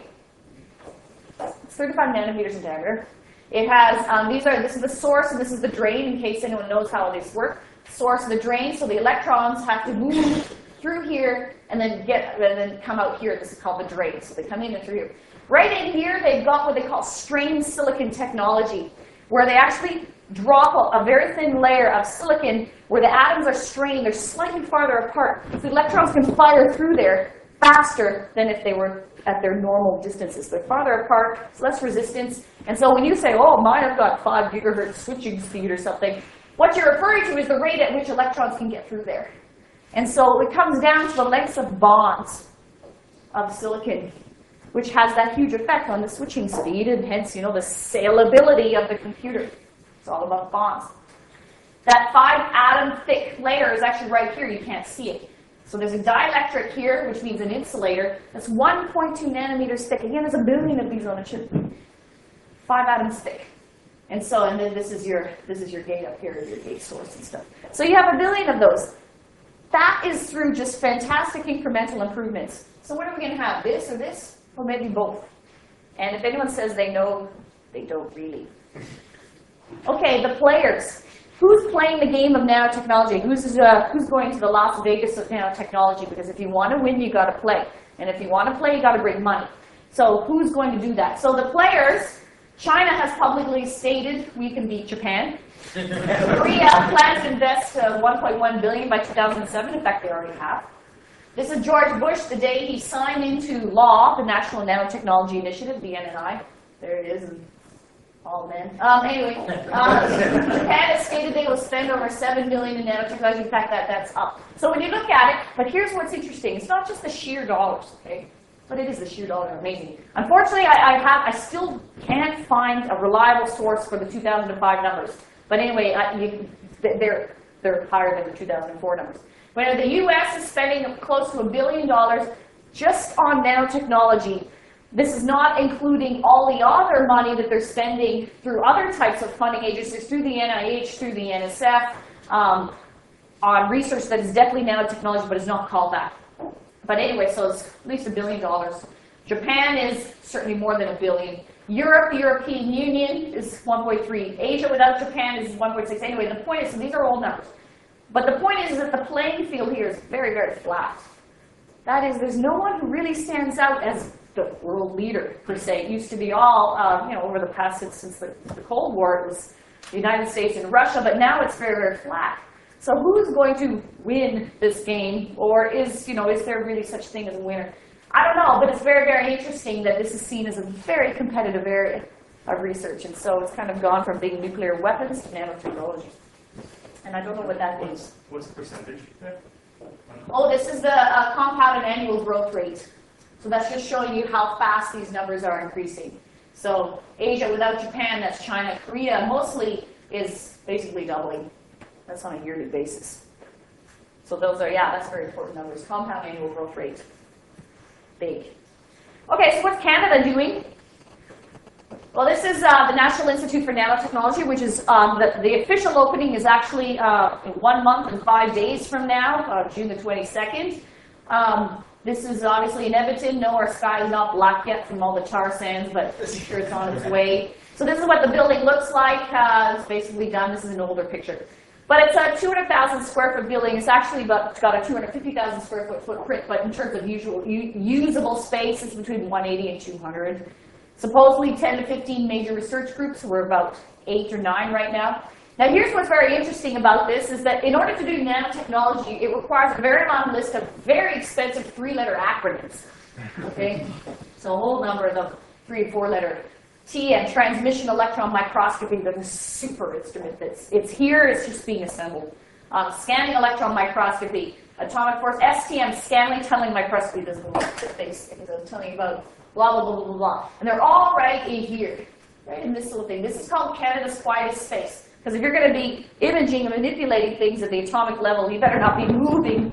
It's thirty-five nanometers in diameter. It has, um, these are, this is the source and this is the drain, in case anyone knows how these work. Source and the drain, so the electrons have to move through here and then get, and then come out here. This is called the drain. So they come in and through here. Right in here, they've got what they call strained silicon technology, where they actually drop a, a very thin layer of silicon where the atoms are strained. They're slightly farther apart. So the electrons can fire through there faster than if they were at their normal distances. They're farther apart, it's less resistance. And so when you say, oh, mine have got five gigahertz switching speed or something, what you're referring to is the rate at which electrons can get through there. And so it comes down to the lengths of bonds of silicon, which has that huge effect on the switching speed and hence, you know, the salability of the computer. It's all about bonds. That five atom thick layer is actually right here. You can't see it. So there's a dielectric here, which means an insulator. That's one point two nanometers thick. Again, there's a billion of these on a chip. Five atoms thick. And so, and then this is your this is your gate up here, your gate source and stuff. So you have a billion of those. That is through just fantastic incremental improvements. So what are we going to have? This or this? Or maybe both? And if anyone says they know, they don't really. Okay, the players. Who's playing the game of nanotechnology? Who's, uh, who's going to the Las Vegas of nanotechnology? Because if you want to win, you got to play. And if you want to play, you got to bring money. So who's going to do that? So the players, China has publicly stated we can beat Japan. Korea plans to invest uh, one point one billion dollars by two thousand seven. In fact, they already have. This is George Bush, the day he signed into law the National Nanotechnology Initiative, the N N I. There it is. And all men. Um, anyway, uh, Japan has stated they will spend over seven billion dollars in nanotechnology. In fact, that, that's up. So when you look at it, but here's what's interesting. It's not just the sheer dollars, okay? But it is the sheer dollars. Amazing. Unfortunately, I, I have, I still can't find a reliable source for the two thousand five numbers. But anyway, I, you, they're they're higher than the two thousand four numbers. When the U S is spending close to a billion dollars just on nanotechnology. This is not including all the other money that they're spending through other types of funding agencies, through the N I H, through the N S F, um, on research that is definitely nanotechnology, but is not called that. But anyway, so it's at least a billion dollars. Japan is certainly more than a billion. Europe, the European Union is one point three. Asia without Japan is one point six. Anyway, the point is, so these are old numbers. But the point is, is that the playing field here is very, very flat. That is, there's no one who really stands out as the world leader, per se. It used to be all, uh, you know, over the past, since, since the, the Cold War, it was the United States and Russia, but now it's very, very flat. So who's going to win this game, or is, you know, is there really such thing as a winner? I don't know, but it's very, very interesting that this is seen as a very competitive area of research, and so it's kind of gone from being nuclear weapons to nanotechnology. And I don't know what that means. What's the percentage there? Oh, this is the uh, compounded annual growth rate. So that's just showing you how fast these numbers are increasing. So Asia without Japan, that's China. Korea mostly is basically doubling. That's on a yearly basis. So those are, yeah, that's very important numbers. Compound annual growth rate. Big. Okay, so what's Canada doing? Well, this is uh, the National Institute for Nanotechnology, which is, um, the, the official opening is actually uh, in one month and five days from now, uh, June the twenty-second. Um, this is obviously in Edmonton. No, our sky is not black yet from all the tar sands, but I'm sure it's on its way. So this is what the building looks like. Uh, it's basically done. This is an older picture. But it's a two hundred thousand square foot building. It's actually about, it's got a two hundred fifty thousand square foot footprint, but in terms of usual, u usable space, it's between one eighty and two hundred. Supposedly ten to fifteen major research groups. We're about eight or nine right now. Now here's what's very interesting about this is that in order to do nanotechnology, it requires a very long list of very expensive three-letter acronyms. Okay? So a whole number of them, three or four-letter. T and transmission electron microscopy, that's a super instrument. That's, it's here, it's just being assembled. Um, scanning electron microscopy, atomic force, S T M, scanning tunneling microscopy, this is the things I'm telling you about. Blah, blah, blah, blah, blah. And they're all right in here, right in this little thing. This is called Canada's quietest space. Because if you're going to be imaging and manipulating things at the atomic level, you better not be moving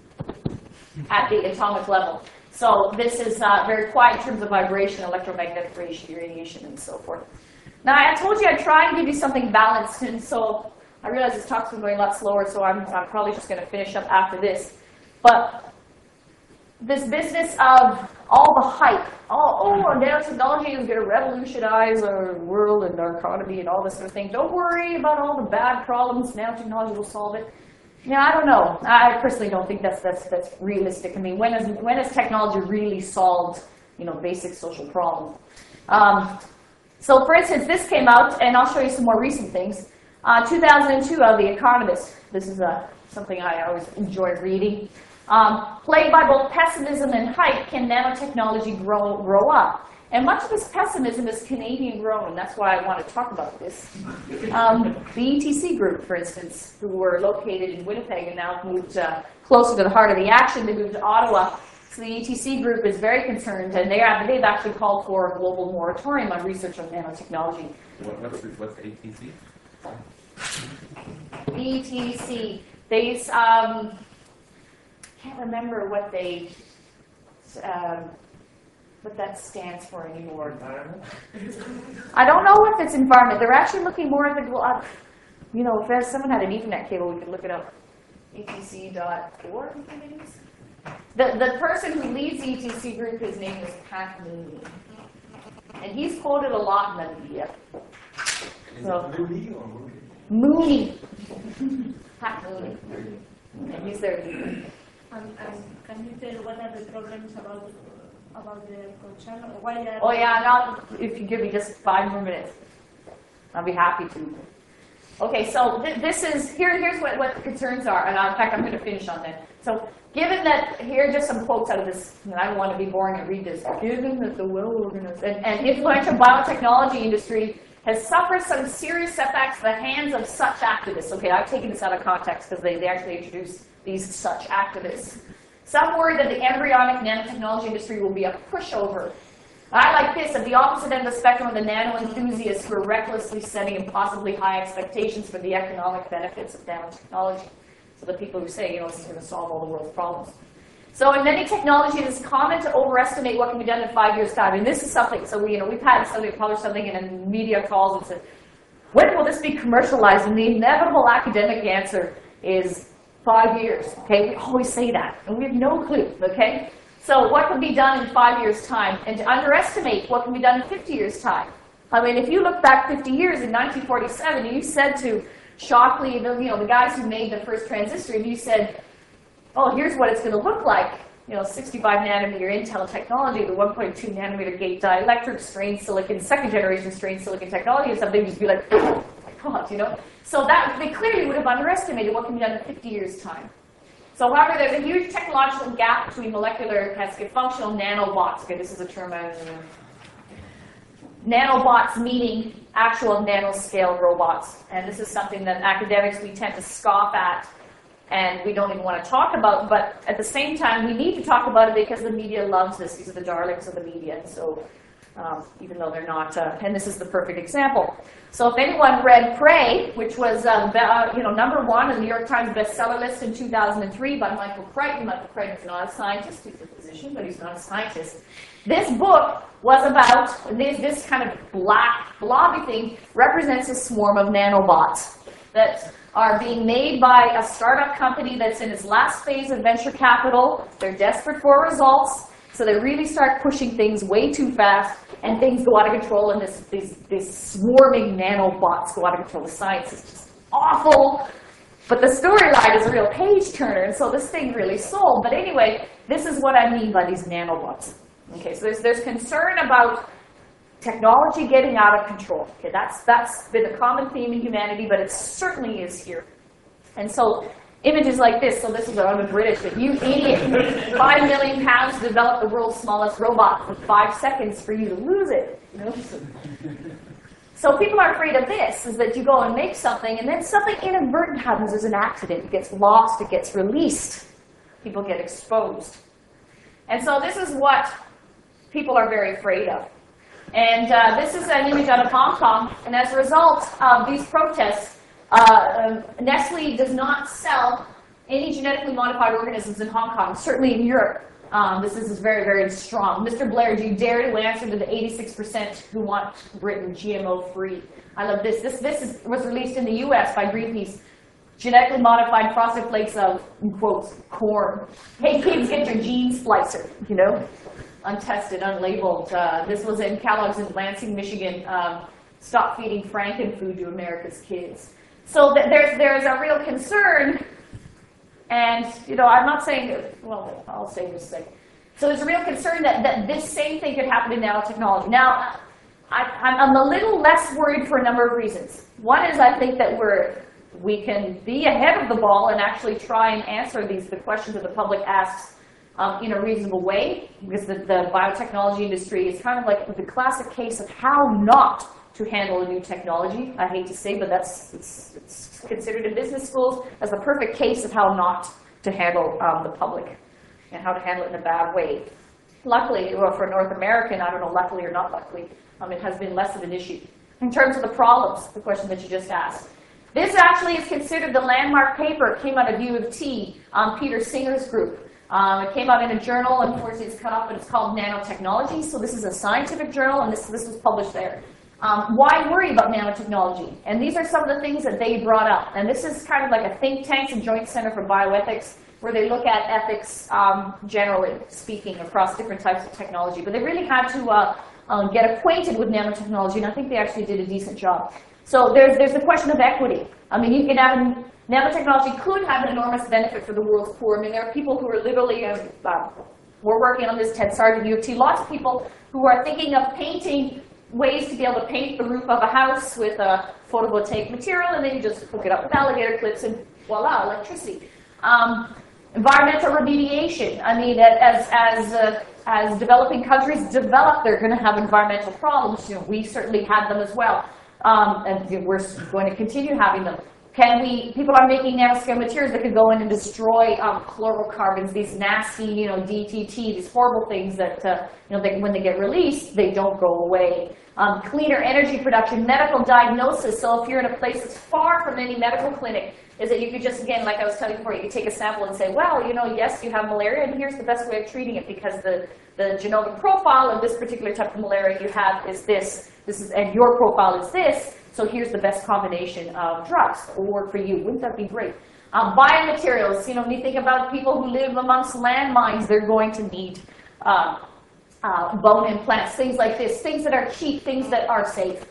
at the atomic level. So this is uh, very quiet in terms of vibration, electromagnetic radiation, and so forth. Now, I told you I'd try and give you something balanced, and so I realize this talk's been going a lot slower, so I'm, I'm probably just going to finish up after this. But this business of all the hype, all, oh, nanotechnology is going to revolutionize our world and our economy and all this sort of thing. Don't worry about all the bad problems. Nanotechnology will solve it. Yeah, I don't know. I personally don't think that's that's that's realistic. I mean, when has when has technology really solved, you know, basic social problems? Um, so, for instance, this came out, and I'll show you some more recent things. Uh, two thousand two, of The Economist. This is uh, something I always enjoy reading. Um, plagued by both pessimism and hype, can nanotechnology grow, grow up? And much of this pessimism is Canadian grown, and that's why I want to talk about this. Um, the E T C group, for instance, who were located in Winnipeg and now moved uh, closer to the heart of the action, they moved to Ottawa. So the E T C group is very concerned, and they are, they've actually called for a global moratorium on research on nanotechnology. What, what's, the, what's the A T C? E T C. They, um, can't remember what they, um, what that stands for anymore. I don't know if it's environment. They're actually looking more at the, uh, you know, if someone had an Ethernet cable, we could look it up. E T C dot org, I think it is. The, the person who leads the E T C group, his name is Pat Mooney. And he's quoted a lot in the media. Is So, it Mooney or Mooney? Mooney. Pat Mooney. And he's their leader. Um, um, can you tell what are the problems about about the concern? Or why are Oh yeah, now if you give me just five more minutes, I'll be happy to. Okay, so th this is here. Here's what what the concerns are, and in fact, I'm going to finish on that. So, given that here are just some quotes out of this, and I don't want to be boring and read this. Given that the well-organized and, and influential biotechnology industry has suffered some serious setbacks at the hands of such activists. Okay, I've taken this out of context because they, they actually introduced these such activists. Some worry that the embryonic nanotechnology industry will be a pushover. I like this, at the opposite end of the spectrum of the nano enthusiasts who are recklessly setting impossibly high expectations for the economic benefits of nanotechnology. So the people who say, you know, this is going to solve all the world's problems. So in many technologies, it's common to overestimate what can be done in five years' time. And this is something, so we, you know, we've had somebody publish something and then media calls and said, when will this be commercialized? And the inevitable academic answer is five years, okay? We always say that, and we have no clue, okay? So what can be done in five years' time? And to underestimate what can be done in fifty years' time. I mean, if you look back fifty years, in nineteen forty-seven, you said to Shockley, you know, the guys who made the first transistor, and you said, oh, here's what it's going to look like. You know, sixty-five nanometer Intel technology, the one point two nanometer gate dielectric, strained silicon, second generation strained silicon technology, and something just be like, oh my God, you know? So that, they clearly would have underestimated what can be done in fifty years' time. So however, there's a huge technological gap between molecular cascade functional nanobots. Okay, this is a term I don't know. Nanobots meaning actual nanoscale robots. And this is something that academics, we tend to scoff at and we don't even want to talk about. But at the same time, we need to talk about it because the media loves this. These are the darlings of the media. And so um, even though they're not, uh, and this is the perfect example. So if anyone read Prey, which was um, uh, you know, number one on the New York Times bestseller list in two thousand three by Michael Crichton. Michael Crichton is not a scientist, he's a physician, but he's not a scientist. This book was about, this, this kind of black blobby thing represents a swarm of nanobots that are being made by a startup company that's in its last phase of venture capital. They're desperate for results, so they really start pushing things way too fast, and things go out of control, and this, these, these swarming nanobots go out of control. The science is just awful, but the storyline is a real page-turner, and so this thing really sold. But anyway, this is what I mean by these nanobots. Okay, so there's, there's concern about technology getting out of control. Okay, that's, that's been a common theme in humanity, but it certainly is here. And so images like this, so this is, I'm a British, but you idiot, five million pounds to develop the world's smallest robot for five seconds for you to lose it. You know? So, so people are afraid of this, is that you go and make something, and then something inadvertent happens. There's an accident, it gets lost, it gets released. People get exposed. And so this is what people are very afraid of. And uh, this is an image out of Hong Kong, and as a result of these protests, uh, Nestle does not sell any genetically modified organisms in Hong Kong, certainly in Europe. Um, this is very, very strong. Mister Blair, do you dare to answer to the eighty-six percent who want Britain G M O-free? I love this. This, this is, was released in the U S by Greenpeace. Genetically modified frosted flakes of, in quotes, corn. Hey kids, get your gene splicer, you know? Untested, unlabeled. Uh, this was in Kellogg's in Lansing, Michigan. Um, stop feeding Frankenfood to America's kids. So th there's there's a real concern, and you know I'm not saying. Well, I'll say this thing. So there's a real concern that that this same thing could happen in nanotechnology. Now, I, I'm, I'm a little less worried for a number of reasons. One is I think that we're we can be ahead of the ball and actually try and answer these the questions that the public asks. Um, in a reasonable way, because the, the biotechnology industry is kind of like the classic case of how not to handle a new technology. I hate to say, but that's it's, it's considered in business schools as the perfect case of how not to handle um, the public and how to handle it in a bad way. Luckily, well, for North American, I don't know, luckily or not luckily, um, it has been less of an issue. In terms of the problems, the question that you just asked, this actually is considered the landmark paper. It came out of U of T, um, Peter Singer's group. Um, it came out in a journal, unfortunately it's cut up, but it's called Nanotechnology. So this is a scientific journal, and this, this was published there. Um, why worry about nanotechnology? And these are some of the things that they brought up. And this is kind of like a think tank, a Joint Center for Bioethics, where they look at ethics um, generally speaking across different types of technology. But they really had to uh, um, get acquainted with nanotechnology, and I think they actually did a decent job. So there's, there's the question of equity. I mean, you can have an, nanotechnology could have an enormous benefit for the world's poor. I mean, there are people who are literally, uh, uh, we're working on this, Ted Sargent, U of T, lots of people who are thinking of painting, ways to be able to paint the roof of a house with a photovoltaic material, and then you just hook it up with alligator clips, and voila, electricity. Um, environmental remediation. I mean, as, as, uh, as developing countries develop, they're going to have environmental problems. You know, we certainly had them as well, um, and we're going to continue having them. Can we, people are making nanoscale materials that could go in and destroy um, chlorocarbons, these nasty, you know, D T T, these horrible things that, uh, you know, they, when they get released, they don't go away. Um, cleaner energy production, medical diagnosis. So if you're in a place that's far from any medical clinic, is that you could just, again, like I was telling you before, you could take a sample and say, well, you know, yes, you have malaria, and here's the best way of treating it, because the, the genomic profile of this particular type of malaria you have is this, this is, and your profile is this. So here's the best combination of drugs that will work for you. Wouldn't that be great? Um, biomaterials, you know, when you think about people who live amongst landmines, they're going to need uh, uh, bone implants, things like this, things that are cheap, things that are safe.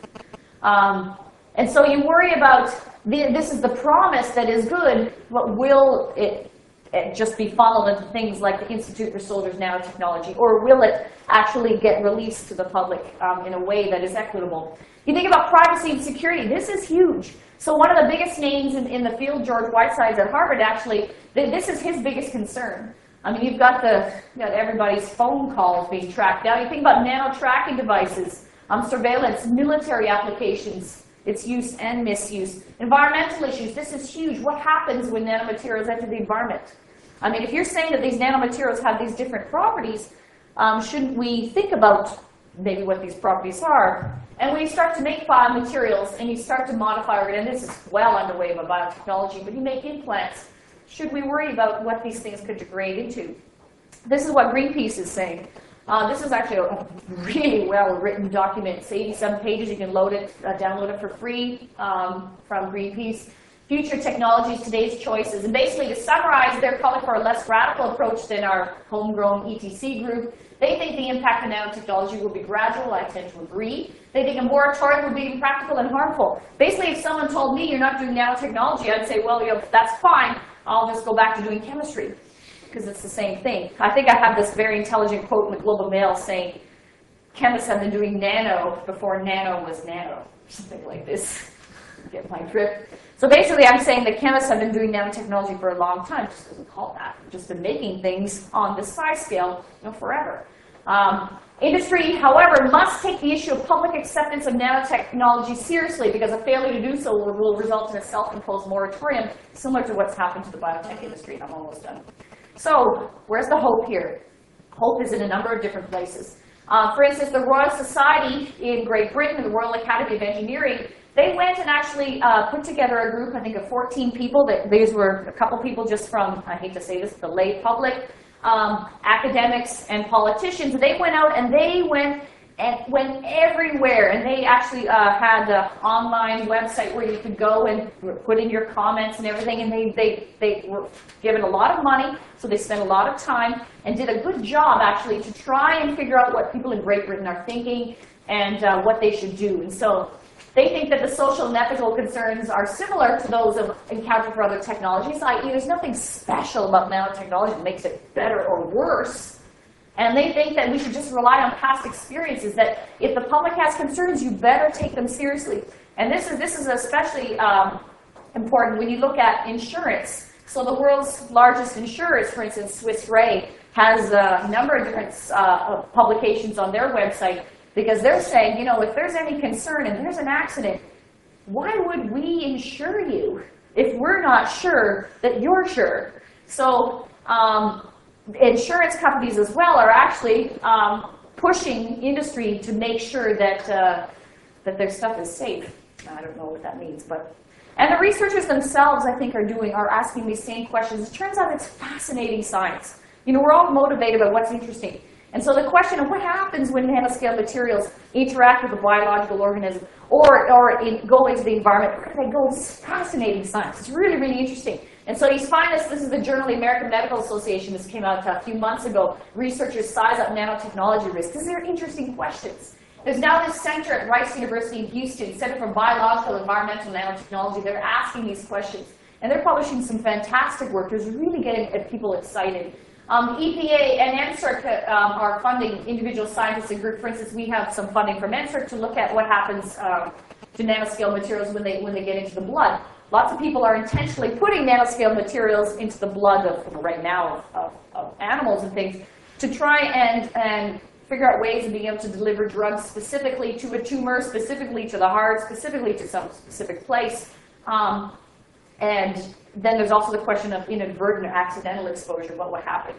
Um, and so you worry about, the, this is the promise that is good, but will it, it just be funneled into things like the Institute for Soldiers Nanotechnology, or will it actually get released to the public um, in a way that is equitable? You think about privacy and security. This is huge. So one of the biggest names in, in the field, George Whitesides at Harvard, actually, th this is his biggest concern. I mean, you've got the you got everybody's phone calls being tracked down. You think about nano-tracking devices, um, surveillance, military applications, its use and misuse. Environmental issues. This is huge. What happens when nanomaterials enter the environment? I mean, if you're saying that these nanomaterials have these different properties, um, shouldn't we think about maybe what these properties are. And when you start to make biomaterials and you start to modify organ, and this is well underway by biotechnology, but you make implants, should we worry about what these things could degrade into? This is what Greenpeace is saying. Uh, this is actually a really well-written document. It's eighty-seven pages. You can load it, uh, download it for free um, from Greenpeace. Future technologies, today's choices. And basically, to summarize, they're calling for a less radical approach than our homegrown E T C group. They think the impact of nanotechnology will be gradual. I tend to agree. They think a moratorium would be impractical and harmful. Basically, if someone told me you're not doing nanotechnology, I'd say, well, you know, that's fine. I'll just go back to doing chemistry, because it's the same thing. I think I have this very intelligent quote in the Globe and Mail saying, chemists have been doing nano before nano was nano. Something like this. Get my drift. So basically, I'm saying that chemists have been doing nanotechnology for a long time. Just doesn't call it that. Just been making things on this size scale, you know, forever. Um, industry, however, must take the issue of public acceptance of nanotechnology seriously, because a failure to do so will, will result in a self-imposed moratorium, similar to what's happened to the biotech industry. I'm almost done. So, where's the hope here? Hope is in a number of different places. Uh, for instance, the Royal Society in Great Britain, the Royal Academy of Engineering, they went and actually uh, put together a group, I think, of fourteen people. That these were a couple people just from, I hate to say this, the lay public, um, academics and politicians. They went out and they went and went everywhere. And they actually uh, had an online website where you could go and put in your comments and everything. And they, they, they were given a lot of money, so they spent a lot of time and did a good job, actually, to try and figure out what people in Great Britain are thinking and uh, what they should do. And so they think that the social and ethical concerns are similar to those of encountered for other technologies, that is there's nothing special about nanotechnology that makes it better or worse. And they think that we should just rely on past experiences, that if the public has concerns, you better take them seriously. And this is, this is especially um, important when you look at insurance. So the world's largest insurers, for instance, Swiss Re, has a number of different uh, publications on their website, because they're saying, you know, if there's any concern and there's an accident, why would we insure you if we're not sure that you're sure? So um, insurance companies as well are actually um, pushing industry to make sure that, uh, that their stuff is safe. I don't know what that means, but... And the researchers themselves, I think, are doing, are asking these same questions. It turns out it's fascinating science. You know, we're all motivated by what's interesting. And so the question of what happens when nanoscale materials interact with a biological organism or, or in, go into the environment, where do they go? It's fascinating science. It's really, really interesting. And so these finalists, this is the journal of the American Medical Association. This came out a few months ago. Researchers size up nanotechnology risks. These are interesting questions. There's now this center at Rice University in Houston, Center for Biological and Environmental Nanotechnology. They're asking these questions. And they're publishing some fantastic work. It's really getting people excited. Um, E P A and N S E R C um, are funding individual scientists and groups. For instance, we have some funding from N S E R C to look at what happens um, to nanoscale materials when they, when they get into the blood. Lots of people are intentionally putting nanoscale materials into the blood of, right now, of, of, of animals and things to try and, and figure out ways of being able to deliver drugs specifically to a tumor, specifically to the heart, specifically to some specific place. Um, and then there's also the question of inadvertent or accidental exposure, what would happen.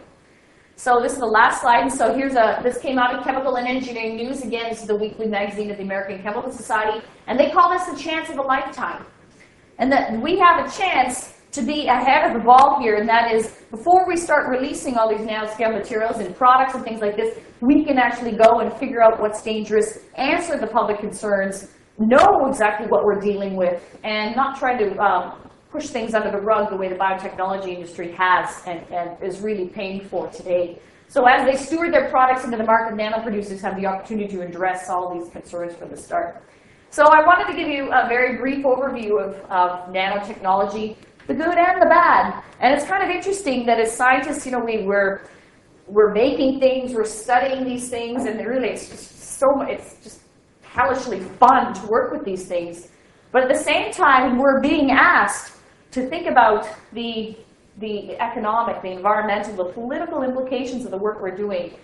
So this is the last slide. And so here's a, this came out in Chemical and Engineering News. Again, this is the weekly magazine of the American Chemical Society. And they call this the chance of a lifetime. And that we have a chance to be ahead of the ball here, and that is, before we start releasing all these nanoscale materials and products and things like this, we can actually go and figure out what's dangerous, answer the public concerns, know exactly what we're dealing with, and not try to um, push things under the rug the way the biotechnology industry has and, and is really paying for today. So as they steward their products into the market, nanoproducers have the opportunity to address all these concerns from the start. So I wanted to give you a very brief overview of, of nanotechnology, the good and the bad. And it's kind of interesting that as scientists, you know, we, we're, we're making things, we're studying these things, and really it's just so it's just hellishly fun to work with these things. But at the same time, we're being asked to think about the, the economic, the environmental, the political implications of the work we're doing.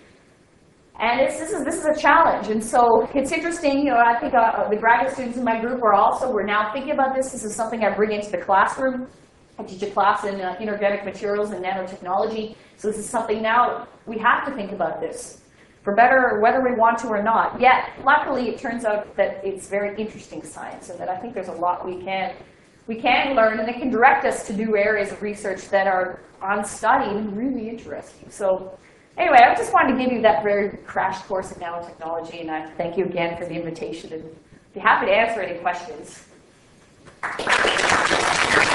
And it's, this, is, this is a challenge. And so it's interesting, you know, I think uh, the graduate students in my group are also, we're now thinking about this. This is something I bring into the classroom. I teach a class in uh, inorganic materials and nanotechnology. So this is something now we have to think about this. for better, whether we want to or not. Yet, luckily, it turns out that it's very interesting science, and that I think there's a lot we can we can learn, and it can direct us to do areas of research that are unstudied and really interesting. So, anyway, I just wanted to give you that very crash course in nanotechnology, and I thank you again for the invitation, and be happy to answer any questions.